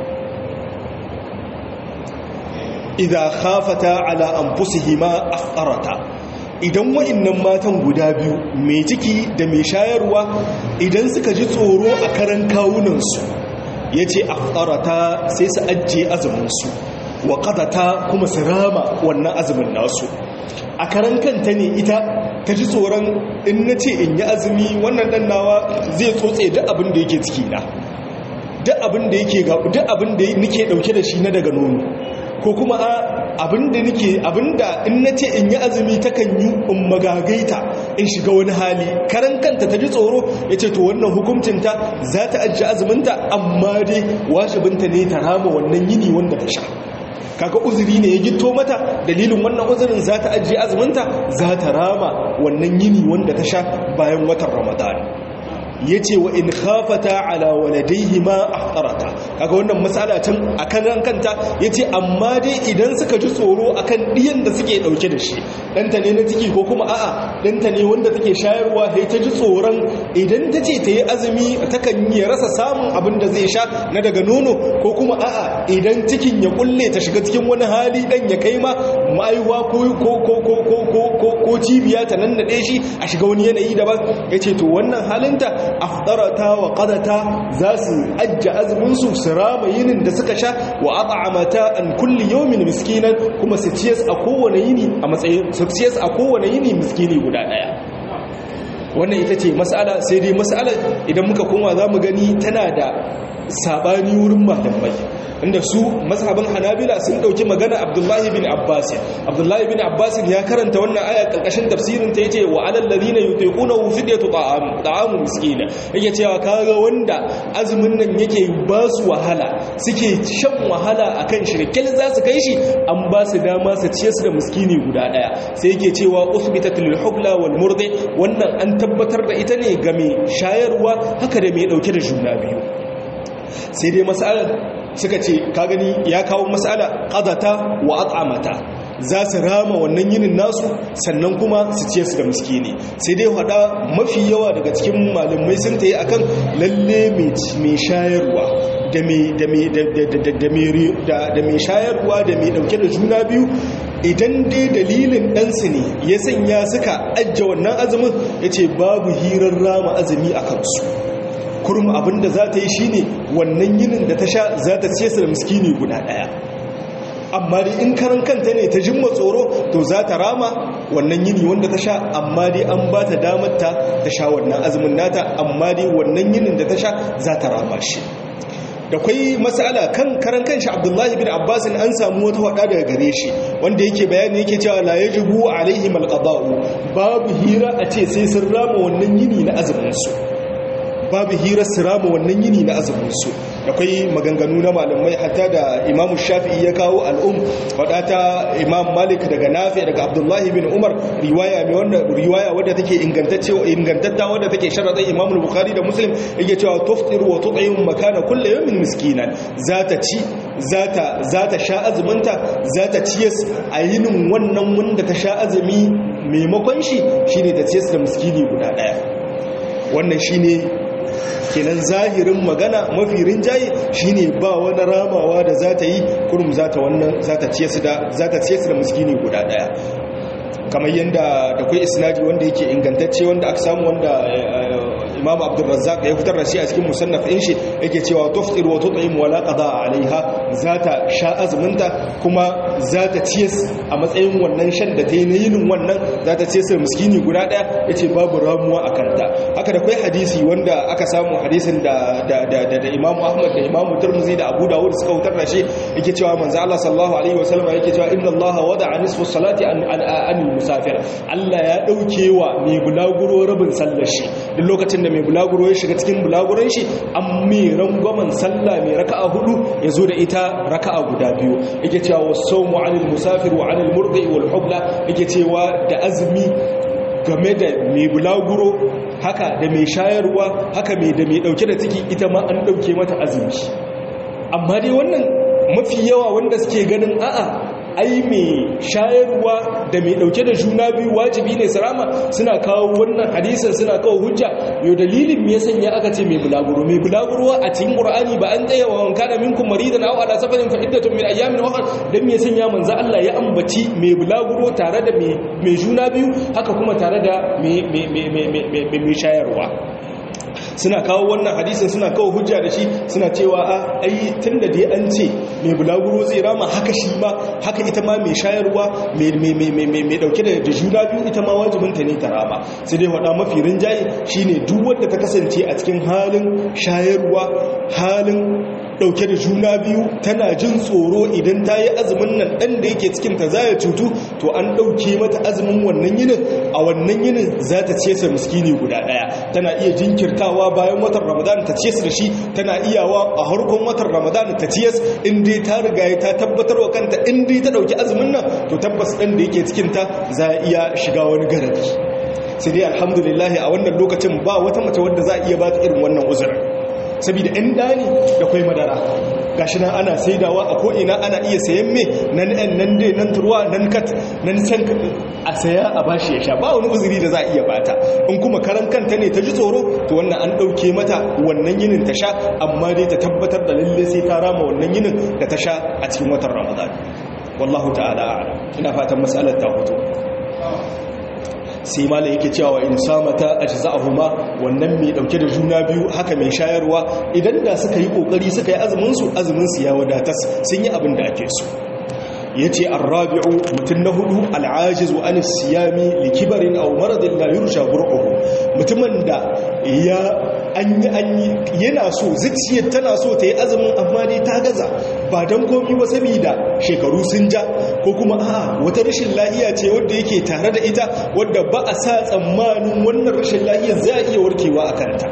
idza khafata ala anfusihima afqarata, idan wa'annan matan guda biyu mai ciki da mai shayarwa idan suka ji tsoro a karan kawunansu, ya ce afqarata sai su ajiye azuminsu, wa qadata kuma su rama wannan azumin nasu. A karan kanta ne ita ta ji tsoron in na ce in yi azumi wannan dan nawa zai tsotse duk abin da yake ciki na, duk abin da yake ga duk abin da nake dauke da shi na daga nono, ko kuma abinda nake abinda in nace in yi azumi takan yi in magagaita in shiga wani hali, karan kanta ta ji tsoro, yace to wannan hukuncinta za ta ajiye azuminta, amma dai wajibinta ne ta rama wannan yini wanda ta sha. Kaga uzuri ne ya gitto mata, dalilin wannan uzurin za ta ajiye azuminta, za ta rama wannan yini wanda ta sha bayan watan Ramadan. ya ce wa in khafata ala waladaihi ma ahqarata. kaga wannan matsala can akan ran kanta yace amma dai idan suka ji tsoro akan diyan da suke dauke da shi, danta ne na ciki ko kuma a'a danta ne wanda take shayarwa, sai ta ji tsoron idan ta ce ta yi azumi takan yi rasa samun abin da zai sha na daga nono, ko kuma a'a idan cikin ya kulle ta shiga cikin wani hali dan ya kai ma ma'aiwa ko ko ko ko ko ko cibiya ta nan nade shi a shiga wani yanayi daban, yace to wannan halinta afdarata wa qadata za su ajja azumin su sirama yinin da suka sha, wa at'amata an kulli yawmin miskinan, kuma su ciyas a kowane yini a matsayin su ciyas a kowane yini miskini guda daya. Wannan ita ce mas'ala, sai dai mas'ala idan muka koma zamu gani tana da sabani wurin malamai, inda su mazhabin Hanabila sun dauki magana Abdullahi bin Abbas. Abdullahi bin Abbas ya karanta wannan aya karkashin tafsirin ta yace wa alal ladina yutiqunahu fidyatu ta'am ta'amu miskina, yake cewa kaga wanda azumin nan yake ba su wahala, suke shan wahala akan shirkel za su kai shi, an ba su dama su ciye su da miskini guda daya. Sai yake cewa usbitat lil hubla wal murdi, wannan an tabbatar da ita ne ga mai shayarwa haka da mai dauke da juna biyu. Sai dai mas'alar suka ce ka gani ya kawo mas'ala qadata wa at'amata, za su rama wannan yinin nasu sannan kuma su ciye su da miskini. Sai dai hada mafi yawa daga cikin malamai sun tayi akan lalle mai shayarwa da mai da mai da mai da mai shayarwa da mai dauke da juna biyu, idan dai dalilin ɗansu ne ya sanya suka ajje wannan azumin, yace babu hirar rama azumi a kansu. kurum abinda za ta yi shine wannan yinin da ta sha za ta ciye su da miskini guda daya. Amma dai in karan kanta ne ta jimma tsoro, to za ta rama wannan yini wanda ta sha, amma dai an ba ta damar ta ta sha wannan azumin nata, amma dai wannan yinin da ta sha za ta rama shi. Da kwai mas'ala kan karan kanshi Abdullahi bin Abbas an samu wata wada daga gare shi wanda yake bayani yake cewa la yajibu alaihim alqada'u, babu hira a ce sai sun rama wannan yini na azumin su, babu hirar sirama wannan yini na azuminsu. Akwai maganganu na malamai, hatta da Imam Shafi'i ya kawo al'um, wadata Imam Malik daga Nafi daga Abdullahi bin Umar, riwaya mai wannan riwaya wadda take ingantaccewa ingantatta wadda take sharadin Imam Bukhari da Muslim, yake cewa tuftiru wa tut'imu makana kulli yawmin miskinan, zata ci zata zata sha azuminta, zata ciyas a yinin wannan wanda ta sha azumi maimakon shi shine ta ciyas da miskini guda daya. Wannan shine kenan zahirin magana mafi rinjaye shine ba wani ramawa da za ta yi, kurum za ta wannan za ta ciye su da za ta ciye su da miskini guda daya, kamar yanda da kai isnadi wanda yake ingantacce wanda aka samu wanda Imam Abdul Razzaq ya fitar da shi a cikin musannaf din shi yake cewa tuftir wa tut'im wa la qada alaiha zata sha azuminta kuma zata ciyas a matsayin wannan shan da ta yi na yinin wannan zata ciyas miskini guda daya yace babu ramuwa akan ta haka da kai hadisi wanda aka samu hadisin da da da, da Imam Ahmad da Imam Tirmidhi da Abu Dawud suka fitar da shi yake cewa manzo Allah sallallahu alaihi wasallam yake cewa inna Allah wada'a nisfu salati an an musafir Allah ya dauke wa mai bulaguro rabin sallar shi duk lokacin da mai bulaguro ya shiga cikin bulaguron shi an mai rangwamen sallah mai raka'a hudu ya zo da ita raka'a guda biyu yake cewa wasawmu 'anil musafir wa 'anil murdi wal hubla yake cewa da azumi game da mai bulaguro haka da mai shayarwa haka mai da mai dauke da ciki ita ma an dauke mata azumi amma dai wannan mafi yawa wanda suke ganin a'a ai mai shayarwa da mai dauke da juna biyu wajibi ne sarama suna kawo wannan hadisin suna kawo hujja yau dalilin me yasan ya aka ce mai bulaguro mai bulaguro a cikin qur'ani ba an tsaya wa wanka da minkum maridan aw ala safarin fa iddatun min ayyamin ukhra dan me yasan ya manzo Allah ya ambaci mai bulaguro tare da mai mai juna biyu haka kuma tare da mai mai mai mai shayarwa suna kawo wannan hadisin suna kawo hujja da shi suna cewa a ai tunda dai an ce mai bulaguro zai rama haka shi ma haka ita ma mai shayarwa mai mai mai mai dauke da juna biyu ita ma wajibinta ne ta rama sai dai wada mafi rinjaye shine duk wanda ta kasance a cikin halin shayarwa halin dauke da juna biyu tana jin tsoro idan ta yi azumin nan dan da yake cikin ta zai cutu to an dauke mata azumin wannan yinin a wannan yinin za ta ce sa miskini guda daya tana iya jinkirtawa bayan watan Ramadan ta ce su da shi tana iyawa a harkon watan Ramadan ta ciyas in dai ta riga ta tabbatar wa kanta in dai ta dauki azumin nan to tabbas dan da yake cikin ta za iya shiga wani garadi sai dai alhamdulillah a wannan lokacin ba wata mace wadda za iya ba ta irin wannan uzurin saboda ɗan dani da kwai madara gashi nan ana saidawa a ko'ina ana iya sayan me nan ɗan nan dai nan turwa nan kat nan can a saya a bashi ya sha ba wani uzuri da za a iya bata in kuma karan kanta ne ta ji tsoro to wannan an ɗauke mata wannan yinin ta sha amma dai ta tabbatar da lalle sai ta rama wannan yinin da ta sha a cikin watan ramadan wallahu ta'ala a'lam ina fatan mas'alar ta fito sai malai yake cewa in samata ajza'ahuma wannan mai dauke da juna biyu haka mai shayarwa idan da suka yi kokari suka yi azumin su azumin su ya wadatas sun yi abin da ake so yace ar-rabi'u mutun na hudu al-ajiz an as-siyami li kibarin aw maradin la yursha bur'uhu mutumin da ya anyi anyi yana so zuciyar tana so ta yi azumin amma dai ta gaza ba dan komai ba saboda shekaru sun ja ko kuma a wata rashin lafiya ce wanda yake tare da ita wanda ba a sa tsammanin wannan rashin lafiyar za a iya warkewa akan ta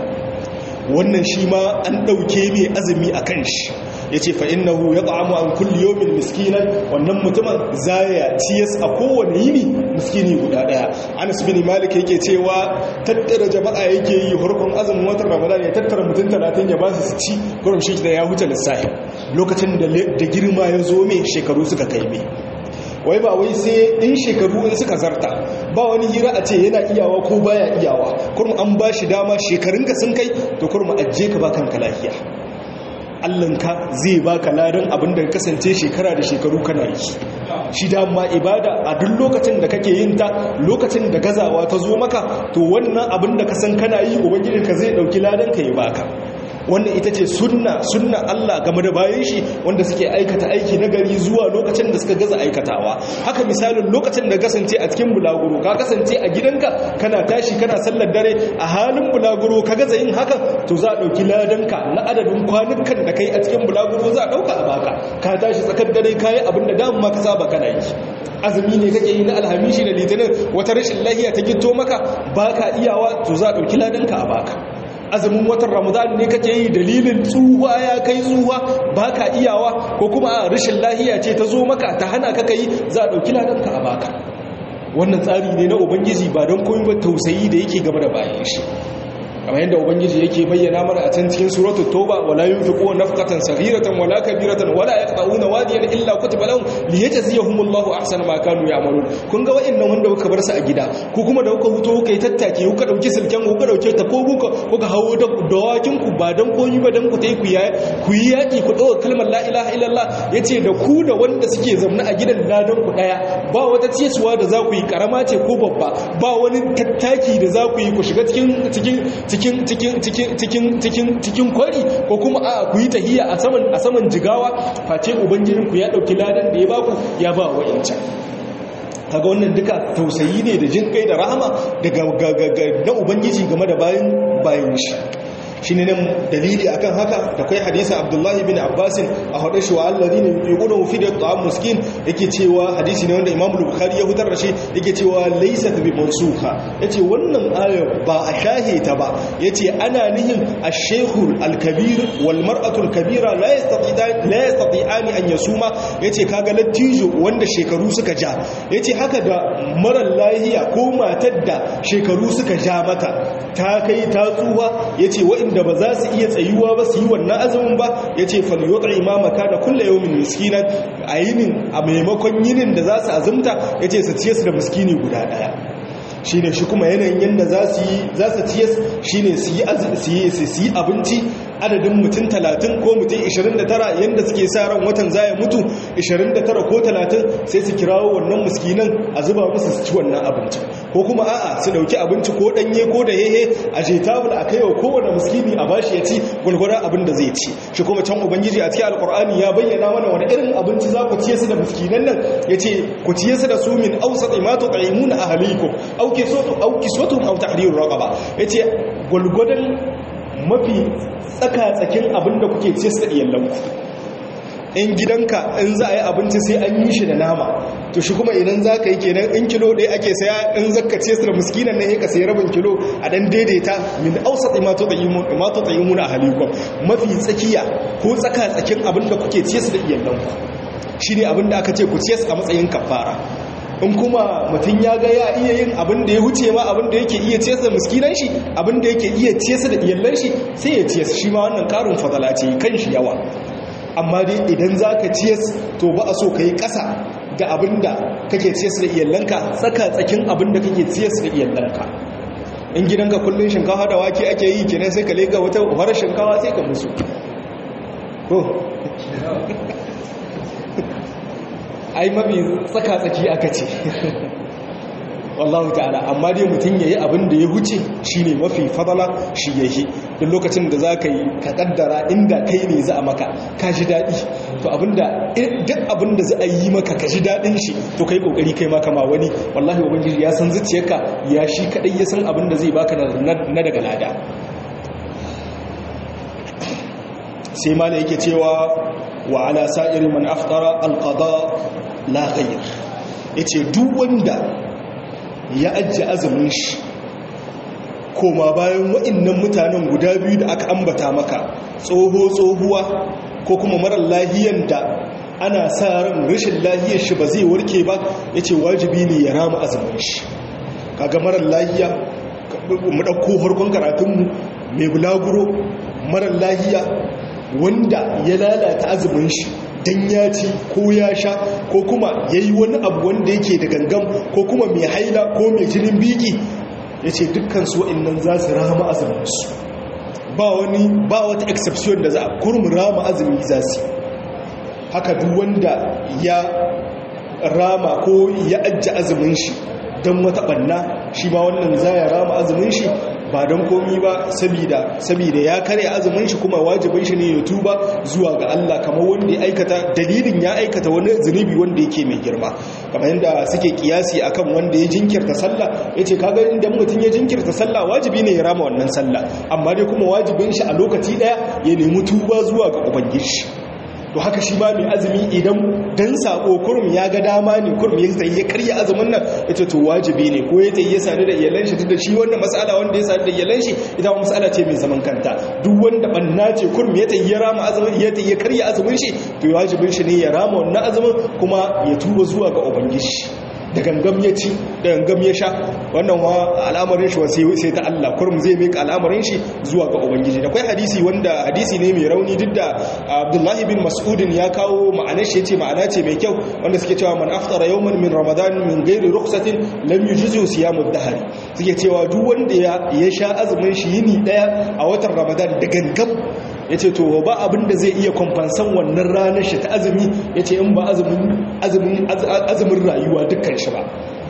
wannan shi ma an dauke mai azumi akan shi ya ce fa'innahu ya ta'amu an kulli yomin miskinan wannan mutumin zaya ciyas a kowane yini miskini guda daya anas bin malik yake cewa tattara jama'a yake yi harkon azumin watan ramadan ya tattara mutum talatin ya ba su ci gurin shi da ya huce lissafi lokacin da girma ya zo mai shekaru suka kai mai wai ba wai sai in shekaru in suka zarta ba wani hira a ce yana iyawa ko baya iyawa kurma an ba shi dama shekarunka sun kai to kurma ajiye ka ba kanka lafiya Allahnka zai baka ladan abin da kasance shekara da shekaru kana yi shi dama ibada a duk lokacin da kake yin ta lokacin da gazawa ta zo maka to wannan abin da ka san kana yi ubangijinka zai dauki ladan ka ya baka wannan ita ce sunna sunna Allah game da bayan shi wanda suke aikata aiki na gari zuwa lokacin da suka gaza aikatawa haka misalin lokacin da kasance a cikin bulaguro ka kasance a gidanka kana tashi kana sallar dare a halin bulaguro ka gaza yin hakan to za a dauki ladanka na adadin kwanukan da kai a cikin bulaguro za a dauka a baka ka tashi tsakar dare kai abin da dama ka saba kana yi azumi ne kake yi na alhamishi da litinin wata rashin lafiya ta gitto maka baka iyawa to za a dauki ladanka a baka azumin watan ramadan ne kake yi dalilin tsuwa ya kai tsuwa baka iyawa ko kuma rashin lahiya ce ta zo maka ta hana ka kai za a dauki ladanka a baka wannan tsari ne na ubangiji ba don komai ba tausayi da yake gaba da bayan shi kamar yadda ubangiji yake bayyana mana a can cikin suratul tauba wala yunfiqu nafqatan saghiratan wala kabiratan wala yaqta'una wadiyan illa kutiba lahum liyajziyahumullahu ahsana ma kanu ya'malun kun ga wa'annan wanda kuka bar su a gida ko kuma da kuka huto kuka yi tattake kuka dauki silken kuka dauke ta ko kuka kuka hawo da dawakin ku ba dan koyi ba dan ku tai ku yi ku yi yaki ku dawo kalmar la ilaha illallah yace da ku da wanda suke zamna a gidan ladan ku daya ba wata ciyarwa da za ku yi karama ce ko babba ba wani tattaki da za ku yi ku shiga cikin cikin cikin cikin cikin cikin cikin cikin kwari ko kuma a ku yi tahiya a saman a saman jigawa face ubangijinku ya dauki ladan da ya baku ya ba wa'incan. kaga wannan duka tausayi ne da jin kai da rahama daga na ubangiji game da bayan bayan shi shine nan dalili akan haka da kai hadisi Abdullahi bin Abbas a hada shi wa alladhina yuqulu fi ta'am miskin yake cewa hadisi ne wanda Imam Bukhari ya hutar da shi yake cewa laysat bi mansukha yace wannan ayar ba a shahe ta ba yace ana nihin ash-shaykhul al-kabir wal mar'atu al-kabira la yastati'an la yastati'ani an yasuma yace kaga lattijo wanda shekaru suka ja yace haka da marar lahiya ko matar da shekaru suka ja mata ta kai ta tsuwa yace wa da ba za su iya tsayuwa ba su yi wannan azumin ba ya ce falyota imama ka da kulle yau min miskinan a yinin a maimakon yinin da za su azumta ya ce su ciye su da miskini guda daya shi ne shi kuma yanayin yadda za su ciye shi ne su yi abinci adadin mutum talatin ko mutum ishirin da tara yadda suke sa ran watan za ya mutu ishirin da tara ko talatin sai su kirawo wannan miskinan a zuba musu su ci wannan abinci ko kuma a'a su dauki abinci ko danye ko da hehe a je tabul a kai wa kowane miskini a bashi ya ci gulgura abin da zai ci shi kuma can ubangiji a cikin alkur'ani ya bayyana mana wani irin abinci za ku ciye su da miskinan nan ya ce ku ciye su da su min awsat ma tut'imuna ahlikum aw kisatu aw kiswatuhum aw tahriru raqaba yace gulgudan mafi tsaka-tsakin abin da kuke ce su da iyalanku in gidanka in za a yi abinci sai an yi shi da nama to shi kuma idan za ka yi kenan in kilo ɗaya ake saya in zaka ce su da miskinan nan ka sayi rabin kilo a dan daidaita min ausat imato da imun a halikon mafi tsakiya ko tsaka-tsakin abin da kuke ce su da iyalanku shi ne abin da aka ce ku ce su a matsayin kafara in kuma mutum ya ga ya iya yin abin da ya huce ma abin da yake iya ciyasa miskinan shi abin da yake iya ciyasa da iyallan shi sai ya ciyasa shi ma wannan karin fadala ce kan shi yawa amma dai idan za ka ciyas to ba a so ka yi ƙasa ga abin da kake ciyasa da iyallanka tsaka tsakin abin da kake ciyasa da iyallanka in gidanka kullum shinkafa da wake ake yi kenan sai ka lega wata farar shinkafa sai ka musu ko ai mafi tsaka-tsaki aka ce wallahu ta'ala amma dai mutum ya yi abin da ya huce shi ne mafi fadala shi ya yi duk lokacin da za ka yi ka kaddara inda kai ne za a maka ka ji daɗi to abinda duk abin da za a yi maka ka ji daɗin shi to kai kokari kai maka ma wani wallahi ubangiji ya san zuciyarka ya shi kadai ya san abin da zai baka na daga lada sai ma da yake cewa wa ala sa'iri man aftara alqada la ghayr yace duk wanda ya ajje azumin shi koma bayan wa'annan mutanen guda biyu da aka ambata maka tsoho tsohuwa ko kuma marar lahiyan da ana sa ran rashin lahiyar shi ba zai warke ba yace wajibi ne ya rama azumin shi kaga marar lahiya mu dauko farkon karatunmu mai bulaguro marar lahiya wanda ya lalata azumin shi dan ya ci ko ya sha ko kuma yayi wani abu wanda yake da gangam ko kuma mai haila ko mai jinin biki yace dukkan su wa'annan za su rahama azumin su ba wani ba wata exception da za a kurmu rama azumi za su haka duk wanda ya rama ko ya ajja azumin shi dan wata banna shi ma wannan za ya rama azumin shi ba don komi ba saboda ya karya azumin shi kuma wajibin shi ne ya tuba zuwa ga Allah kamar wanda ya aikata dalilin ya aikata wani zunubi wanda yake mai girma kamar yadda suke kiyasi akan wanda ya jinkirta sallah yace kaga idan mutum ya jinkirta sallah wajibi ne ya rama wannan sallah amma dai kuma wajibin shi a lokaci daya ya nemi tuba zuwa ga ubangiji to haka shi ba mai azumi idan dan sako kurum ya ga dama ne kurum ya tsaye ya karya azumin nan yace to wajibi ne ko ya tsaye ya sadu da iyalan shi tunda shi wannan mas'ala wanda ya sadu da iyalan shi ita ma mas'ala ce mai zaman kanta duk wanda banna ce kurum ya tsaye ya rama azumin ya tsaye ya karya azumin shi to wajibin shi ne ya rama wannan azumin kuma ya tuba zuwa ga ubangiji da gangam ya ci da gangam ya sha wannan wa al'amarin shi wasai sai ta Allah kurum zai mika al'amarin shi zuwa ga ubangiji da kai hadisi wanda hadisi ne mai rauni duk da Abdullah bin Mas'ud ya kawo ma'anar shi yace ma'ana ce mai kyau wanda suke cewa man aftara yawman min ramadan min ghairi rukhsatin lam yujzu siyamud dahr suke cewa duk wanda ya ya sha azumin shi yini daya a watan ramadan da gangam yace to ba abin da zai iya komfansan wannan ranar shi ta azumi yace in ba azumin azumin azumin rayuwa dukkan shi ba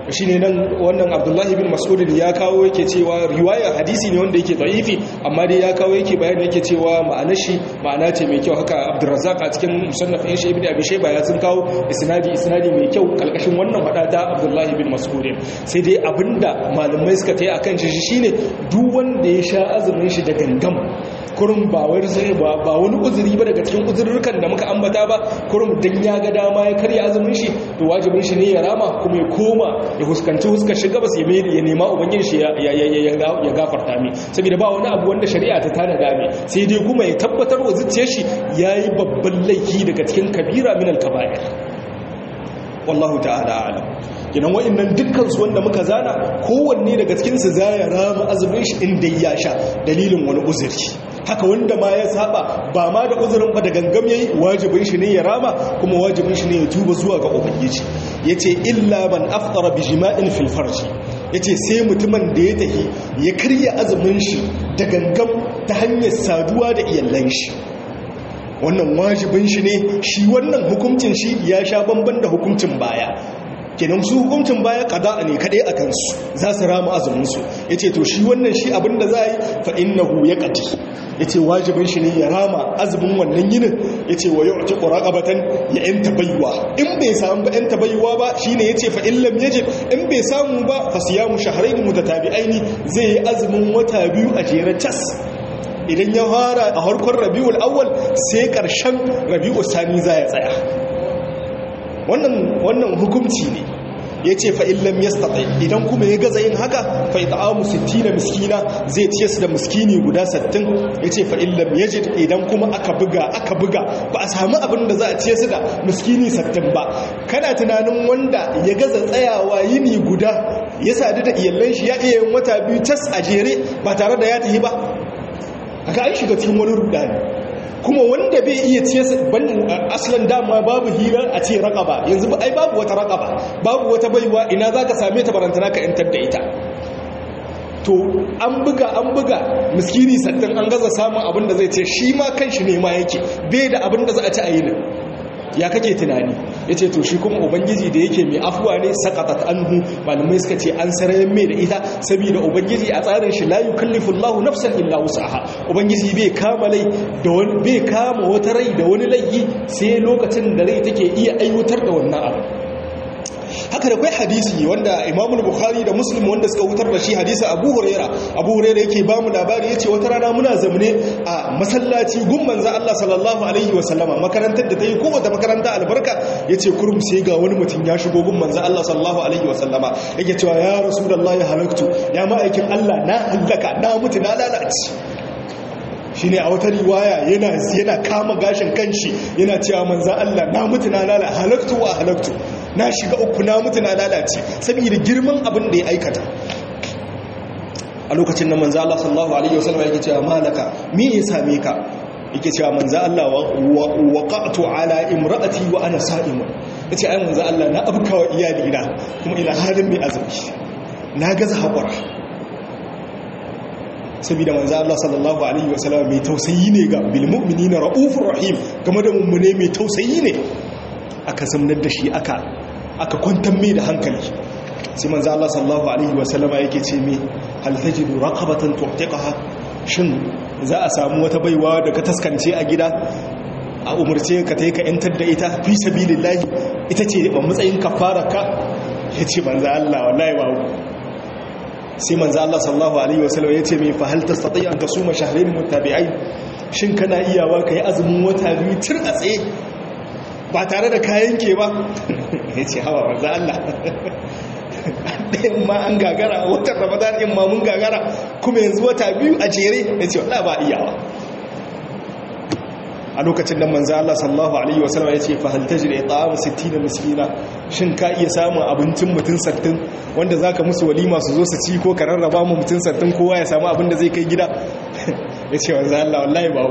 shine nan wannan Abdullahi bin Mas'ud ya kawo yake cewa riwaya hadisi ne wanda yake da'ifi amma dai ya kawo yake bayani yake cewa ma'anar shi ma'ana ce mai kyau haka Abdurrazzaq a cikin musannaf ɗin shi Ibn Abi Shayba ya sun kawo isnadi isnadi mai kyau kalkashin wannan fada ta Abdullahi bin Mas'ud sai dai abinda malamai suka tayi akan shi shine duk wanda ya sha azumin shi da gangam kurum ba wani sai ba ba wani uzuri ba daga cikin uzurrukan da muka ambata ba kurum dan ya ga dama ya karya azumin shi to wajibin shi ne ya rama kuma ya koma ya huskanci huskar shi gabas ya mai ya nema ubangiji shi ya ya gafarta mai saboda ba wani abu wanda shari'a ta tana dame sai dai kuma ya tabbatar wa zuciyar shi yayi babban laifi daga cikin kabira min al-kaba'ir wallahu ta'ala a'lam kinan wa'annan dukkan su wanda muka zana kowanne daga cikin su zaya rama azumin shi inda ya sha dalilin wani uzuri haka wanda ma ya saba ba ma da uzurin ba da gangam yayi wajibin shi ne ya rama kuma wajibin shi ne ya tuba zuwa ga ubangiji yace illa man aftara bi jima'in fil farji yace sai mutumin da ya tahi ya karya azumin shi da gangam ta hanyar saduwa da iyalan shi wannan wajibin shi ne shi wannan hukuncin shi ya sha bamban da hukuncin baya kenan su hukuncin baya qada ne kadai akan su za su rama azumin su yace to shi wannan shi abinda za yi fa innahu yaqti yace wajibin shi ne ya rama azumin wannan yinin yace wa yu'ti quraqabatan ya enta baywa in bai samu ba enta baywa ba shine yace fa in lam yajid in bai samu ba fa siyamu shahrayn mutatabi'aini zai yi azumin wata biyu a jere tas idan ya fara a harkar rabiul awwal sai karshen rabiul sani za ya tsaya wannan wannan hukunci ne yace fa illam yastati idan kuma ya gaza yin haka fa it'amu sittina miskina zai ciye su da miskini guda sittin yace fa illam yajid idan kuma aka buga aka buga ba a samu abin da za a ciye su da miskini sittin ba kana tunanin wanda ya gaza tsayawa yini guda ya sadu da iyalan shi ya iya yin wata biyu tas a jere ba tare da ya tafi ba aka an shiga cikin wani rudani kuma wanda bai iya ce ban aslan dama babu hira a ce raqaba yanzu ba ai babu wata raqaba babu wata baiwa ina zaka same ta barantana ka yantar da ita to an buga an buga miskini sattin an gaza samun abin da zai ce shi ma kanshi ne ma yake bai da abin da za a ci a yinin ya kake tunani yace to shi kuma ubangiji da yake mai afuwa ne saqatat anhu malamai suka ce an sarayen mai da ita saboda ubangiji a tsarin shi la yukallifu Allahu nafsan illa wusaha ubangiji bai kama lai da wani bai kama wata rai da wani laifi sai lokacin da rai take iya aiwatar da wannan abu haka da kai hadisi wanda Imam Bukhari da Muslim wanda suka wutar da shi hadisi Abu Huraira Abu Huraira yake ba mu labari yace wata rana muna zamne a masallaci gun manzo Allah sallallahu alaihi wasallama makarantar da tayi kowace makaranta albarka yace kurum sai ga wani mutum ya shigo gun manzo Allah sallallahu alaihi wasallama yake cewa ya rasulullahi halaktu ya ma'aikin Allah na halaka na mutu na lalace shine a wata riwaya yana yana kama gashin kanshi yana cewa manzo Allah na mutu na lalace halaktu wa halaktu na shiga uku na mutu na lalace saboda girman abin da ya aikata a lokacin da manzo Allah sallallahu alaihi wasallam yake cewa malaka me ya same ka yake cewa manzo Allah waqa'tu ala imra'ati wa ana sa'im yace ai manzo Allah na abkawa iyali na kuma ina halin mai azumi na gaza hakura saboda manzo Allah sallallahu alaihi wasallam mai tausayi ne ga bil mu'minina raufur rahim game da mummune mai tausayi ne aka zamnar da shi aka aka kwantar mai da hankali sai manzo Allah sallallahu alaihi wasallama yake ce me hal tajidu raqabatan tu'tiqaha shin za a samu wata baiwa da ka taskance a gida a umurce ka tai ka yantar da ita fi sabilillahi ita ce a matsayin kafararka yace manzo Allah wallahi ba sai manzo Allah sallallahu alaihi wasallama yace me fa hal tastati an tasuma shahrayn mutabi'ai shin kana iyawa kai azumin wata biyu tir a tsaye ba tare da kayan ke ba ya ce hawa manzo Allah ɗayan ma an gagara watan ramadan ɗin ma mun gagara kuma yanzu wata biyu a jere ya ce wala ba iyawa a lokacin da manzo Allah sallallahu alaihi wasallam ya ce fa hal tajri it'am sittina miskina shin ka iya samun abincin mutum sittin wanda zaka musu walima su zo su ci ko ka rarraba mu mutum sittin kowa ya samu abin da zai kai gida ya ce manzo Allah wallahi ba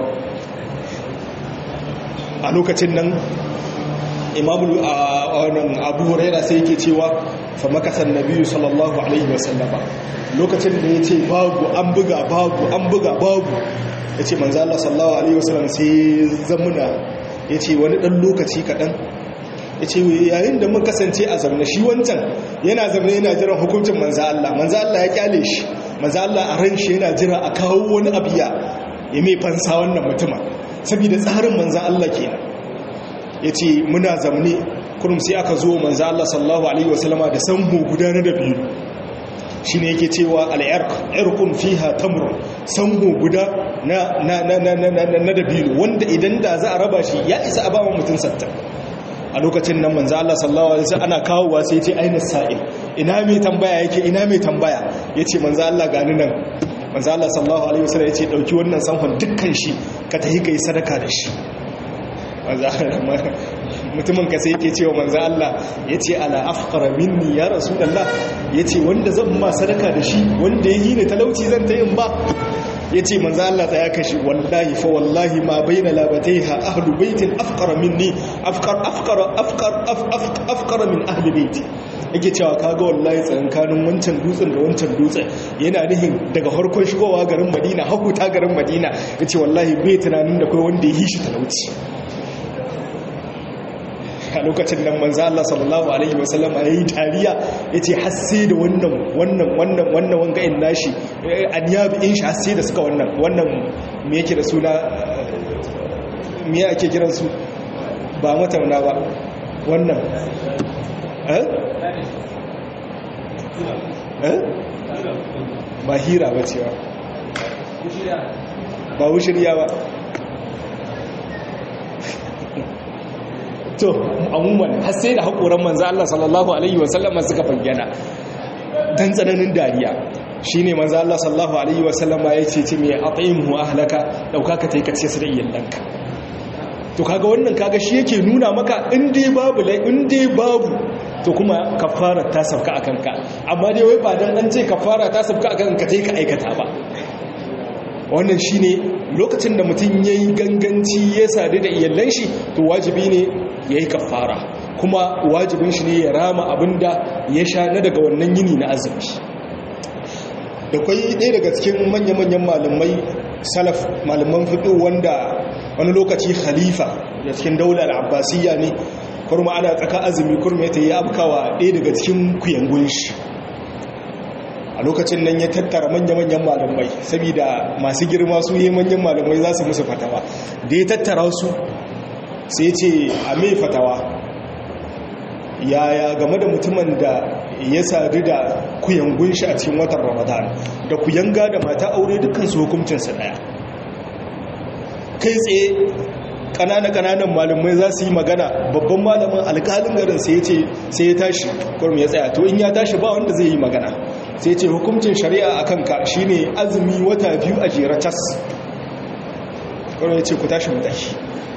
a lokacin nan imamu abu huraira sai yake cewa fa makasan nabiyyu sallallahu alaihi wasallama lokacin da yace babu an buga babu an buga babu yace manzo Allah sallallahu alaihi wasallam sai zamuna yace wani dan lokaci kadan yace yayin da mun kasance a zamne shi wancan yana zamne yana jiran hukuncin manzo Allah manzo Allah ya kyale shi manzo Allah a ran shi yana jira a kawo wani abiya ya mai fansa wannan mutuma saboda tsarin manzo Allah kenan yace muna zamne kurum sai aka zo manzo Allah sallallahu alaihi wasallama da sanhu gudanar da biyu shine yake cewa al-irq irqun fiha tamr sanhu guda na na na na na da biyu wanda idan da za a raba shi ya isa a ba mutum satta a lokacin nan manzo Allah sallallahu alaihi wasallam ana kawowa sai ce aina sa'il ina mai tambaya yake ina mai tambaya yace manzo Allah gani nan manzo Allah sallallahu alaihi wasallam yace dauki wannan sanhon dukkan shi ka tahi kai sadaka da shi mutumin ka sai yake cewa manzo Allah yace ala afqara minni ya rasulullah yace wanda zan ma sadaka da shi wanda yayi ne talauci zan ta yin ba yace manzo Allah ta ya kashi wallahi fa wallahi ma baina labataiha ahlu baitin afqara minni afqar afqara afqar afqara min ahli baiti yake cewa kaga wallahi tsankanin wancan dutsen da wancan dutsen yana nihin daga harkon shigowa garin Madina hakuta garin Madina yace wallahi bai tunanin da kai wanda yayi shi talauci a lokacin nan manzo Allah sallallahu alaihi wasallam yayi tariya yace hasse da wannan wannan wannan wannan wanga in nashi anyabi in shi hasse da suka wannan wannan me yake da suna me yake kiran su ba matauna ba wannan eh eh ba hira ba cewa ba wushiriya ba to amuman har sai da haƙoran manzo Allah sallallahu alaihi wasallam suka bayyana dan tsananin dariya shine manzo Allah sallallahu alaihi wasallam ya ce ce me at'imhu ahlaka dauka ka tai kace su da iyalanka to kaga wannan kaga shi yake nuna maka in dai babu lai in dai babu to kuma kafara ta sauka akan ka amma dai wai ba dan an ce kafara ta sauka akan ka tai ka aikata ba wannan shine lokacin da mutum yayi ganganci ya sadu da iyalan shi to wajibi ne yayi kafara kuma wajibin shi ne ya rama abinda ya sha na daga wannan yini na azumi da kai ɗaya daga cikin manya-manyan malamai salaf malaman fiqh wanda wani lokaci khalifa da cikin daular abbasiyya ne kurma ana tsaka azumi kurma ya tayi abkawa ɗaya daga cikin kuyangun shi a lokacin nan ya tattara manya-manyan malamai saboda masu girma su yi manyan malamai za su musu fatawa da ya tattara su sai ce a mai fatawa yaya game da mutumin da ya sadu da kuyangun shi a cikin watan ramadan da kuyanga da mata aure dukkan su hukuncinsa daya kai tsaye kanana-kananan malamai za su yi magana babban malamin alkalin garin sai ya ce sai ya tashi kurmi ya tsaya to in ya tashi ba wanda zai yi magana sai ce hukuncin shari'a a kanka shine azumi wata biyu a jera tas kurmi ya ce ku tashi mu tashi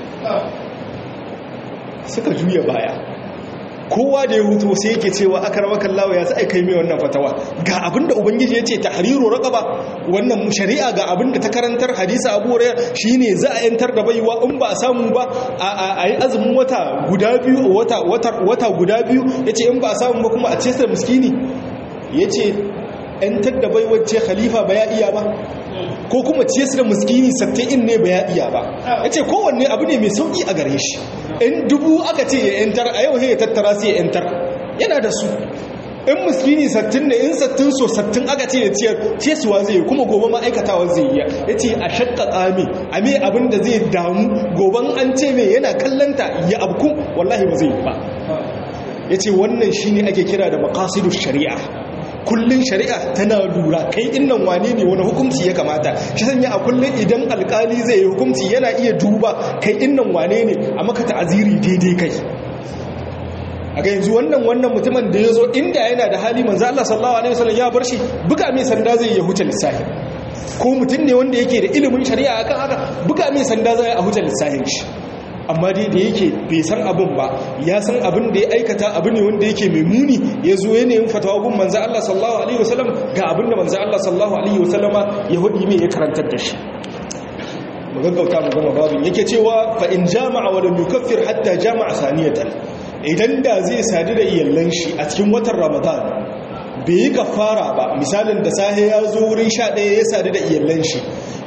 suka juya baya kowa da ya hutu sai yake cewa akaramakan lawa ya sai kai mai wannan fatawa ga abinda ubangiji ya ce tahriru raqaba wannan shari'a ga abinda ta karantar hadisi Abu Hurairah shine za a yantar da baiwa in ba a samu ba a yi azumin wata guda biyu wata wata guda biyu yace in ba a samu ba kuma a ce sai miskini yace yantar da baiwa ce khalifa ba ya iya ba ko kuma ce su da miskini sattain ne ba ya iya ba yace kowanne abu ne mai sauki a gare shi in dubu aka ce ya yantar a yau ya tattara sai ya yantar yana da su in miskini sattin ne in sattin so sattin aka ce ya ciyar cesuwa zai yi kuma gobe ma'aikatawa zai yi ya ce a shakka tsami a mai abin da zai damu goben an ce mai yana kallanta ya abku wallahi ba zai yi ba ya ce wannan shi ne ake kira da makasidu shari'a kullun shari'a tana lura kai innan wane ne wani hukunci ya kamata shi sanya a kullun idan alkali zai yi hukunci yana iya duba kai innan wane ne a maka ta'aziri daidai kai a ga yanzu wannan wannan mutumin da ya zo inda yana da hali manzo Allah sallallahu alaihi wasallam ya bar shi buga mai sanda zai ya huce lissafi ko mutum ne wanda yake da ilimin shari'a akan haka buga mai sanda zai a huce lissafin shi amma dai da yake bai san abin ba ya san abin da ya aikata abu ne wanda yake mai muni ya zo yanayin fatawa gun manzo Allah sallallahu alaihi wasallam ga abin da manzo Allah sallallahu alaihi wasallama ya hudi mai ya karantar da shi magaggauta mu gama babin yake cewa fa in jama'a wa lam yukaffir hatta jama'a saniyatan idan da zai sadu da iyallan shi a cikin watan Ramadan bai yi kafara ba misalin da sahe ya zo wurin sha ɗaya ya sadu da iyallan shi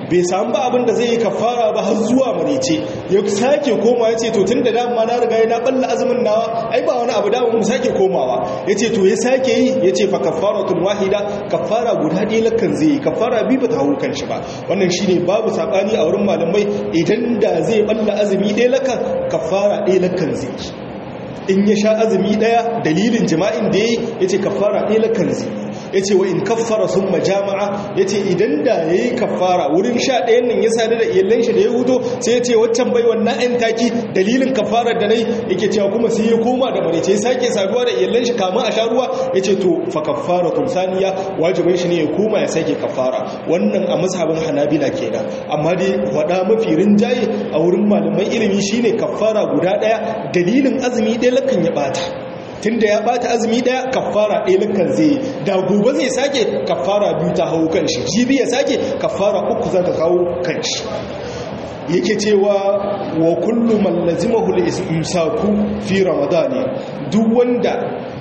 bai samu ba abin da zai yi kafara ba har zuwa marece ya sake koma ya ce to tun da dama na riga ya balla azumin nawa ai ba wani abu da mu sake komawa ya ce to ya sake yi ya ce fa kafaratun wahida kafara guda ɗaya lakan zai yi kafara biyu ba ta hau kan shi ba wannan shine babu sabani a wurin malamai idan da zai balla azumi ɗaya lakan kafara ɗaya lakan zai yi in ya sha azumi ɗaya dalilin jima'in da ya yi ya ce kafara ɗaya lakan zai yi ya ce wa in kaffara sun majama'a ya ce idan da ya yi kaffara wurin sha ɗayan nan ya sadu da iyalan shi da ya huto sai ya ce waccan bai wannan ‘yan taki dalilin kaffarar da nai yake cewa kuma sai ya koma da marice ya sake saduwa da iyalan shi kama a sha ruwa ya ce to fa kaffara tun saniya wajibin shi ne ya koma ya sake kaffara wannan a mazhabin hanabila kenan amma dai wada mafi rinjaye a wurin malaman ilimi shine kaffara guda ɗaya dalilin azumi ɗaya lakan ya bata tunda ya bata azumi daya kafara ɗaya lakan zai da gobe zai sake kafara biyu ta hau kanshi jibi ya sake kafara uku za ta kawo kanshi yake cewa wa kullu man lazimahu al-imsaku fi ramadani duk wanda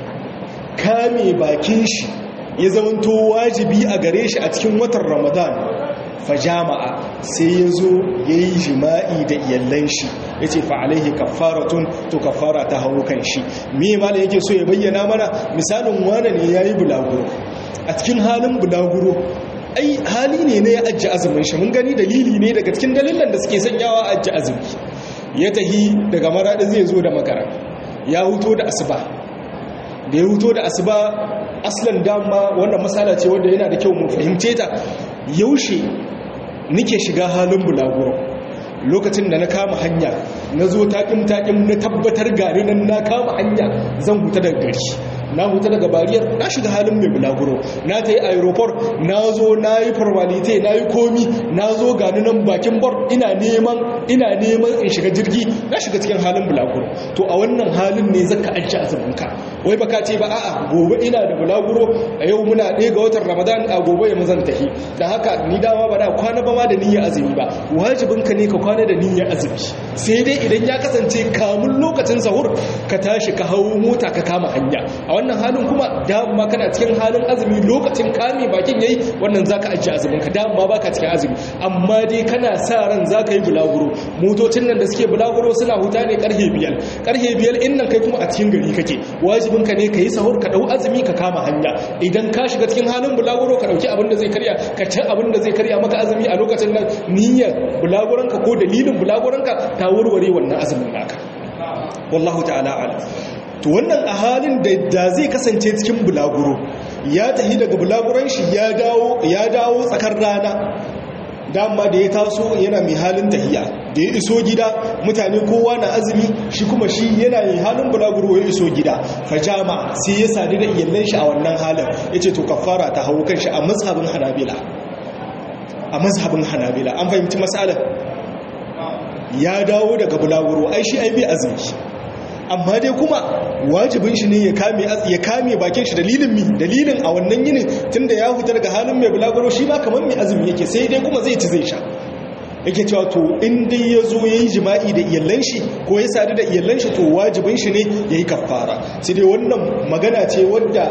kame bakin shi ya zamanto wajibi a gare shi a cikin watan ramadan fajama'a sai ya zo ya yi jima'i da iyallan shi ya ce fa'alaihi kafaratun to kafara ta hau kan shi me mala yake so ya bayyana mana misalin wane ne ya yi bulaguro a cikin halin bulaguro ai hali ne na ya ajiye azumin shi mun gani dalili ne daga cikin dalilan da suke sanyawa ajiye azumi ya tahi daga maraɗi zai zo da makara ya huto da asuba da ya huto da asuba aslan dama wannan masala ce wanda yana da kyau mu fahimce ta yaushe nike shiga halin bulaguro lokacin da na kama hanya na zo taƙim-taƙim na tabbatar gari nan na kama hanya zan huta daga gari na huta daga bariyar na shiga halin mai bulaguro na ta yi aeroport na zo na yi formalite na yi komi na zo gani nan bakin bar ina neman ina neman in shiga jirgi na shiga cikin halin bulaguro to a wannan halin ne zaka ajiye azuminka wai baka ce ba a'a gobe ina da bulaguro a yau muna ɗaya ga watan ramadan a gobe ya mazan tafi da haka ni dama ba da kwana ba ma da niyyar azumi ba wajibinka ne ka kwana da niyyar azumi sai dai idan ya kasance kamun lokacin sahur ka tashi ka hau mota ka kama hanya a wannan halin kuma dama kana cikin halin azumi lokacin kame bakin yayi wannan zaka ajiye azumin ka dama baka cikin azumi amma dai kana sa ran zaka yi bulaguro motocin nan da suke bulaguro suna huta ne karhe biyar karhe biyar in nan kai kuma a cikin gari kake wajibin ka ne kai sahur ka dau azumi ka kama hanya idan ka shiga cikin halin bulaguro ka dauki abin da zai karya ka ci abin da zai karya maka azumi a lokacin nan niyyar bulaguron ka ko dalilin bulaguron ka ta warware wannan azumin naka wallahu ta'ala alam to wannan a halin da da zai kasance cikin bulaguro ya tahi daga bulaguron shi ya dawo ya dawo tsakar rana dama da ya taso yana mai halin tahiya da ya iso gida mutane kowa na azumi shi kuma shi yana yi halin bulaguro ya iso gida fajama sai ya sadu da iyallan shi a wannan halin yace to kafara ta hawo kan shi a mazhabin hanabila a mazhabin hanabila an fahimci masalan ya dawo daga bulaguro ai shi ai bai azumi amma dai kuma wajibin shi ne ya kame ya kame bakin shi dalilin mi dalilin a wannan yinin tunda ya huta daga halin mai bulaguro shi ma kamar mai azumi yake sai dai kuma zai ci zai sha yake cewa to in dai ya zo ya yi jima'i da iyallan shi ko ya sadu da iyallan shi to wajibin shi ne ya yi kafara sai dai wannan magana ce wadda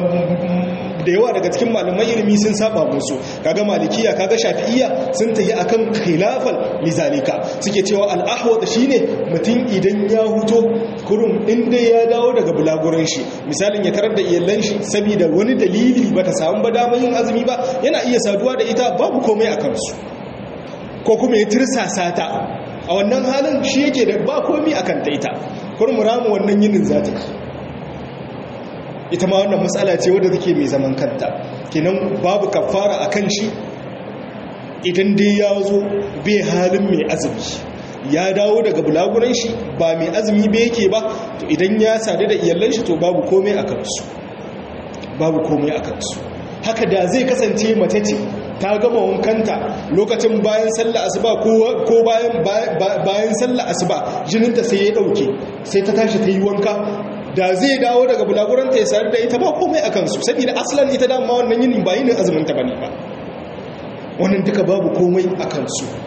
da yawa daga cikin malaman ilimi sun saba musu kaga malikiya kaga shafi'iyya sun tayi akan khilafal lizalika suke cewa al-ahwad shine mutum idan ya huto kurum inda ya dawo daga bulaguran shi misalin ya tarar da iyallan shi saboda wani dalili bata samu ba damar yin azumi ba yana iya saduwa da ita babu komai akan su ko kuma ya tirsasa ta a wannan halin shi yake da ba komai akan ta ita kurum ramu wannan yinin zata ita ma wannan matsala ce wadda take mai zaman kanta kenan babu kafara akan shi idan dai ya zo bai halin mai azumi ya dawo daga bulaguran shi ba mai azumi ba yake ba to idan ya sadu da iyallan shi to babu komai akan su babu komai akan su haka da zai kasance mace ce ta gama wankanta lokacin bayan sallah asuba ko bayan bayan sallah asuba jininta sai ya dauke sai ta tashi ta yi wanka da zai dawo daga bulaguranta ya sayar da ita ba komai a kansu saboda aslan ita dama wannan yinin ba yinin azuminta ba ne ba wannan duka babu komai a kansu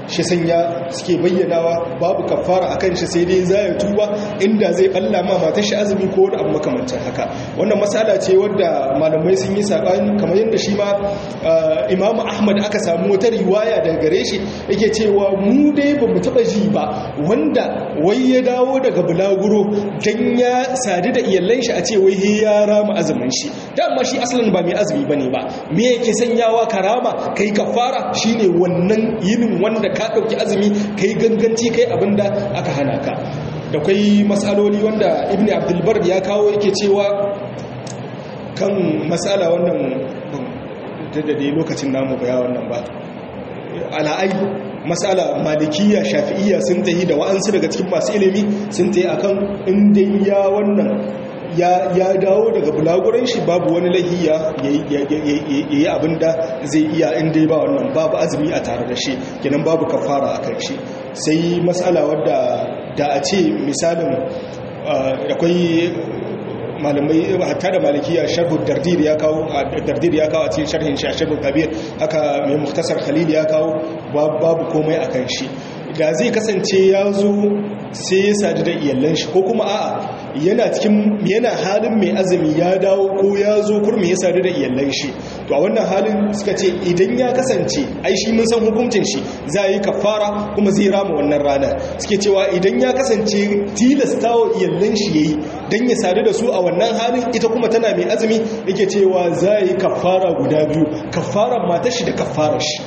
shi sanya suke bayyanawa babu kafara akan shi sai dai za ya tuba inda zai balla ma matar shi azumi ko wani abu makamancin haka. Wannan mas'ala ce wadda malamai sun yi sabani, kamar yadda shi ma Imam Ahmad aka samu wata riwaya daga gare shi yake cewa mu dai ba mu taba ji ba wanda wai ya dawo daga bulaguro dan ya sadu da iyalan shi a ce wai he ya rama azumin shi. Dama shi asalin ba mai azumi bane ba, me yake sanyawa karama kai kafara shine wannan yinin wanda ka dauki azumi kai ganganci kai abinda aka hana ka. Da kai masaloli wanda Ibn Abdul Bar ya kawo yake cewa kan masala wannan da dai lokacin namu ba ya wannan ba ala'ai masala malikiya shafi'iyya sun tahi da wa'ansu daga cikin masu ilimi sun tahi akan inda ya wannan ya dawo daga bulaguran shi babu wani lahiya ya yi abinda zai iya inda ba wannan babu azumi a tare da shi kenan babu kafara a kan shi. Sai masala wadda da a ce misalin akwai malamai hatta da malikiya sharhu dardir ya kawo dardir ya kawo a cikin sharhin shi sharhu kabir, haka mai mukhtasar khalil ya kawo babu komai akan shi. Da zai kasance ya zo sai ya sadu da iyalan shi ko kuma a'a yana cikin yana halin mai azumi ya dawo ko ya zo kurmi ya sadu da iyalan shi, to a wannan halin suka ce idan ya kasance ai shi mun san hukuncin shi za yi kafara kuma zai rama wannan rana. Suke cewa idan ya kasance tilastawa iyalan shi yayi dan ya sadu da su a wannan halin ita kuma tana mai azumi, yake cewa za yi kafara guda biyu, kafaran matar shi da kafarar shi.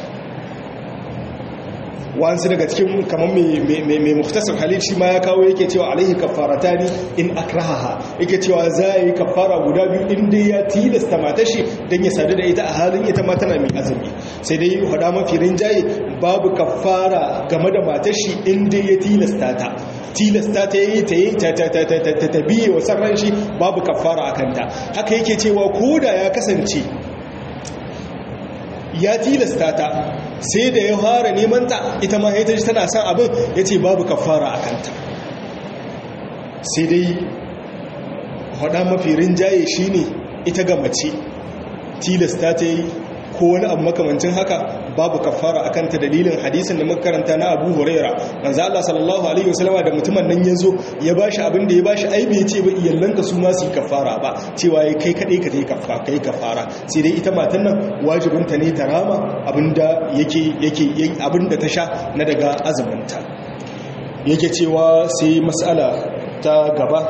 Wansu daga cikin kamar mai muktasar halil shi ma ya kawo yake cewa alaihi kafaratani in akrahaha, yake cewa za yi kafara guda biyu inda ya tilasta mata shi don ya sadu da ita a halin ita ma tana mai azumi. Sai dai hada mafi rinjaye babu kafara game da mata shi inda ya tilasta ta tilasta ta yi ta yi ta biye wa sarran shi babu kafara a kanta. Haka yake cewa ko da ya kasance ya tilasta ta sai da ya fara neman ta ita ma ita tana son abin, ya ce babu kafara a kanta. Sai dai hada mafi rinjaye shi ne ita ga mace tilasta ta yi ko wani abu makamancin haka babu kafara a kanta, dalilin hadisin da muka karanta na Abu Huraira. Manzo Allah sallallahu alaihi wasallam da mutumin nan yazo ya bashi abin da ya bashi ai bai ce ba iyallanka su ma su yi kafara ba, cewa yayi kai kadai ka yi kafara kai kafara. Sai dai ita matan nan wajibin ta ne ta rama abinda yake yake abinda ta sha na daga azuminta. Yake cewa sai mas'ala ta gaba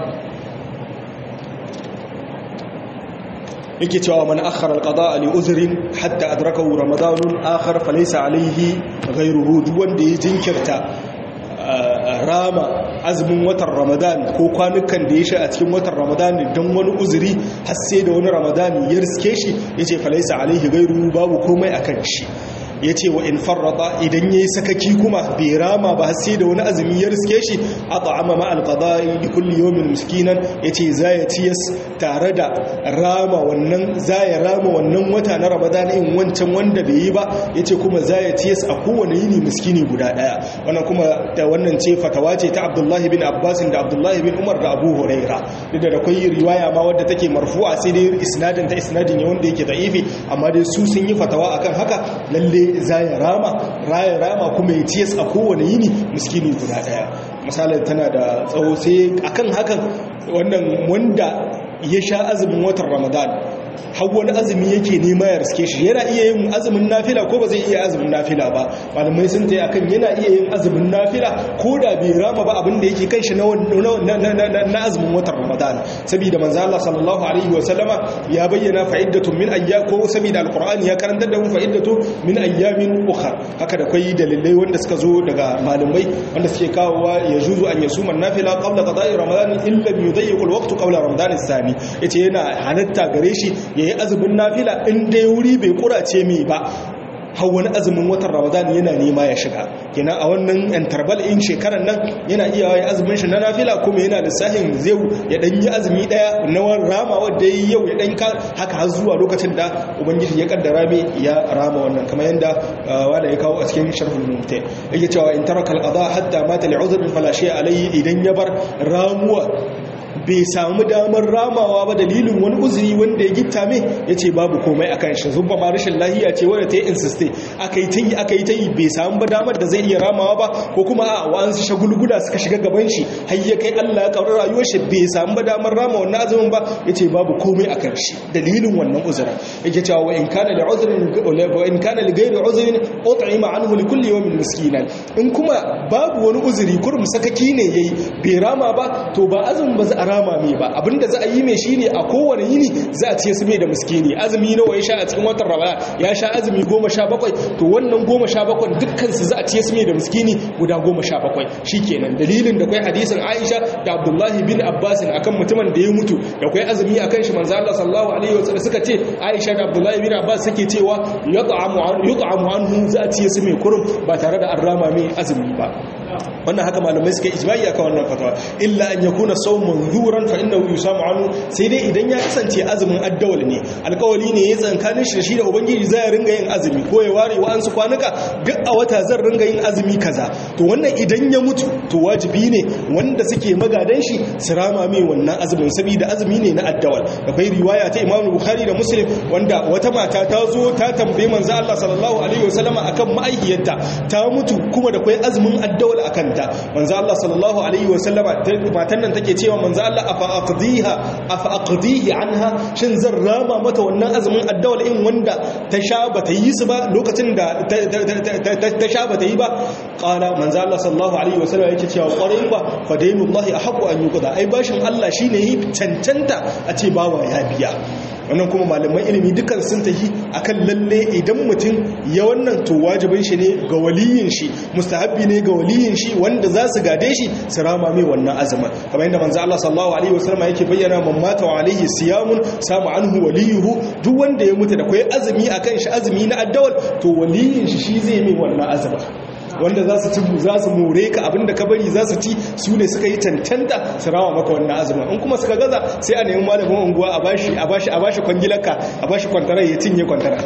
yake cewa man akhara alqada'a li uzrin hatta adrakahu ramadanun akhar falaysa alayhi ghayruhu. Duk wanda ya jinkirta rama azumin watan ramadan ko kwanukan da ya sha a cikin watan ramadan don wani uzuri har sai da wani ramadan ya riske shi, yace falaysa alayhi ghayruhu, babu komai akan shi. ya ce wa in farrata idan ya yi sakaki kuma bai rama ba sai da wani azumi ya riske shi a ta'ama ma alqada'i li kulli yawmin miskinan, ya ce za ya ciyas tare da rama wannan za ya rama wannan wata na ramadan in wancan wanda bai yi ba, ya ce kuma za ya ciyas a kowane yini miskini guda daya. Wannan kuma da wannan ce fatawa ce ta Abdullahi bin Abbas da Abdullahi bin Umar da Abu Huraira, duk da akwai riwaya ma wadda take marfu'a sai dai isnadin ta isnadin ne wanda yake da'ifi, amma dai su sun yi fatawa akan haka lalle za ya rama raya rama kuma ya ciyas a kowane yini miskini guda daya. Misalin tana da tsawo, sai akan hakan wannan wanda ya sha azumin watan Ramadan har wani azumi yake nema ya riske shi, yana iya yin azumin nafila ko ba zai iya azumin nafila ba. Malamai sun tayi akan yana iya yin azumin nafila ko da bai rama ba abin da yake kan shi na na azumin watan Ramadan, saboda manzo Allah sallallahu alaihi wa sallama ya bayyana fa'iddatun min ayyam, ko saboda alqur'ani ya karantar da mu fa'iddatu min ayyamin ukhra. Haka da kai dalilai wanda suka zo daga malamai wanda suke kawowa ya juzu an yasuma nafila qabla qada'i ramadan illa yudayyiq alwaqt qabla ramadan ath-thani, yace yana halatta gare shi yayi azumin nafila in dai wuri bai kurace mai ba har wani azumin watan Ramadan yana nema ya shiga. Kenan a wannan interval in shekaran nan yana iya yi azumin shi na nafila kuma yana da sahin zai ya dan yi azumi daya na rama wanda yayi yau ya dan haka har zuwa lokacin da ubangiji ya kaddara mai ya rama wannan, kamar yanda wanda ya kawo a cikin sharhul mumti yake cewa in taraka al-qada hatta mata li'udhr fala shay'a alayhi, idan ya bar ramuwa bai samu damar ramawa ba dalilin wani uzuri wanda ya gitta mai yace babu komai akan shi zubba ma rashin lahiya ce wanda ta yi insiste aka yi ta yi aka yi ta yi bai samu ba damar da zai iya ramawa ba ko kuma a wa'ansu shagulguda suka shiga gaban shi har ya kai Allah ya kawo rayuwar shi bai samu ba damar rama wannan azumin ba yace babu komai akan shi dalilin wannan uzurin yake cewa wa in kana li uzrin wa in kana li ghairi uzrin ut'ima anhu li kulli yawmin miskinan in kuma babu wani uzuri kurum sakaki ne yayi bai rama ba to ba azumin ba za a rama mai ba abinda za a yi mai shine a kowane yini za a ce su mai da miskini azumi nawa ya sha a cikin watan Ramadan ya sha azumi goma sha bakwai to wannan goma sha bakwai dukkan su za a ce su mai da miskini guda goma sha bakwai shikenan dalilin da kai hadisin Aisha da Abdullahi bin Abbas akan mutumin da ya mutu da kai azumi akan shi manzo Allah sallallahu alaihi wasallam suka ce Aisha da Abdullahi bin Abbas suke cewa yut'amu yut'amu anhu za a ce su mai kurum ba tare da an rama mai azumi ba wannan haka malamai suka ijma'i akan wannan fatawa illa an yakuna sawmun zuran fa innahu yusamu anhu sai dai idan ya kasance azumin addawal ne alƙawali ne ya tsankanin shi da shi da ubangiji zai ringa yin azumi ko ya ware wa ansu kwanuka duk a wata zan ringa yin azumi kaza to wannan idan ya mutu to wajibi ne wanda suke magadan shi su rama mai wannan azumin saboda azumi ne na addawal akwai riwaya ta Imam Bukhari da Muslim wanda wata mata ta zo ta tambaye manzo Allah sallallahu alaihi wasallama akan ma'aikiyarta ta mutu kuma da kai azumin addawal akan ta manzo Allah sallallahu alaihi wasallama matan nan take cewa manzo Allah afa aqdiha afa aqdihi anha shin zan rama mata wannan azumin addawal in wanda ta sha bata yi su ba lokacin da ta sha bata yi ba qala manzo Allah sallallahu alaihi wasallama yake cewa qarin ba fa dainullahi ahqqu an yuqda ai bashin Allah shine yi cancanta a ce bawa ya biya wannan kuma malaman ilimi dukan sun tafi akan lalle idan mutum ya wannan to wajibin shi ne ga waliyin shi mustahabbi ne ga waliyin shi wanda za su gade shi su rama mai wannan azumin kamar yadda manzo Allah sallallahu alaihi wasallam yake bayyana man mata wa alaihi siyamun sama anhu waliyuhu duk wanda ya mutu da kai azumi akan shi azumi na addawal to waliyin shi shi zai mai wannan azumin wanda za su ci za su more ka abinda ka bari za su ci su ne suka yi tantanta su rawa maka wannan azumin in kuma suka gaza sai a nemi malamin unguwa a bashi a bashi a bashi kwangilarka a bashi kwantarar ya cinye kwantarar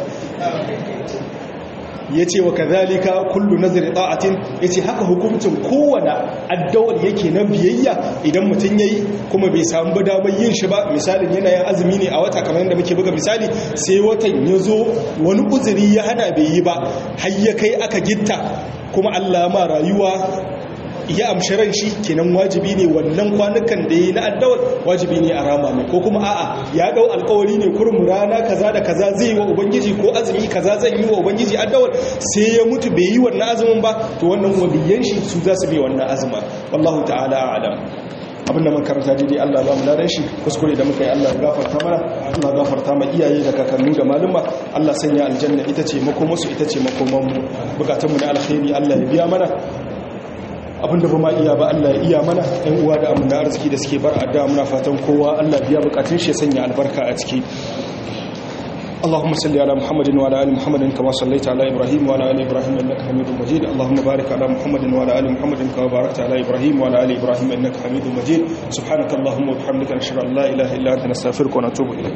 ya ce wa kazalika kullu nazari ta'atin ya ce haka hukuncin kowane addawar yake na biyayya idan mutum ya yi kuma bai samu ba damar yin shi ba misalin yanayin azumi ne a wata kamar yadda muke buga misali sai watan ya zo wani uzuri ya hana bai yi ba har ya kai aka gitta kuma Allah ma rayuwa ya amshi ran shi kenan wajibi ne wannan kwanukan da yi na addawar wajibi ne a rama ne ko kuma a'a ya dau alƙawari ne kurum rana kaza da kaza zai yi wa ubangiji ko azumi kaza zai yi wa ubangiji addawar sai ya mutu bai yi wannan azumin ba to wannan waliyan shi su za su bi wannan azuma wallahu ta'ala a'lam abinda mun karanta daidai Allah ba mu ladan shi kuskure da muka yi Allah ya gafarta mana Allah ya gafarta ma iyaye da kakanni da maluma Allah sanya aljanna ita ce makomarsu ita ce makoman mu bukatun mu na alkhairi Allah ya biya mana abinda ba ma iya ba Allah ya iya mana ɗan uwa da amana arziki da suke bar addu'a muna fatan kowa Allah biya bukatun shi ya sanya albarka a ciki اللهم صل على محمد وعلى ال محمد كما صليت على ابراهيم وعلى ال ابراهيم انك حميد مجيد اللهم بارك على محمد وعلى ال محمد كما باركت على ابراهيم وعلى ال ابراهيم انك حميد مجيد سبحانك اللهم وبحمدك نشهد ان لا اله الا انت نستغفرك ونتوب اليك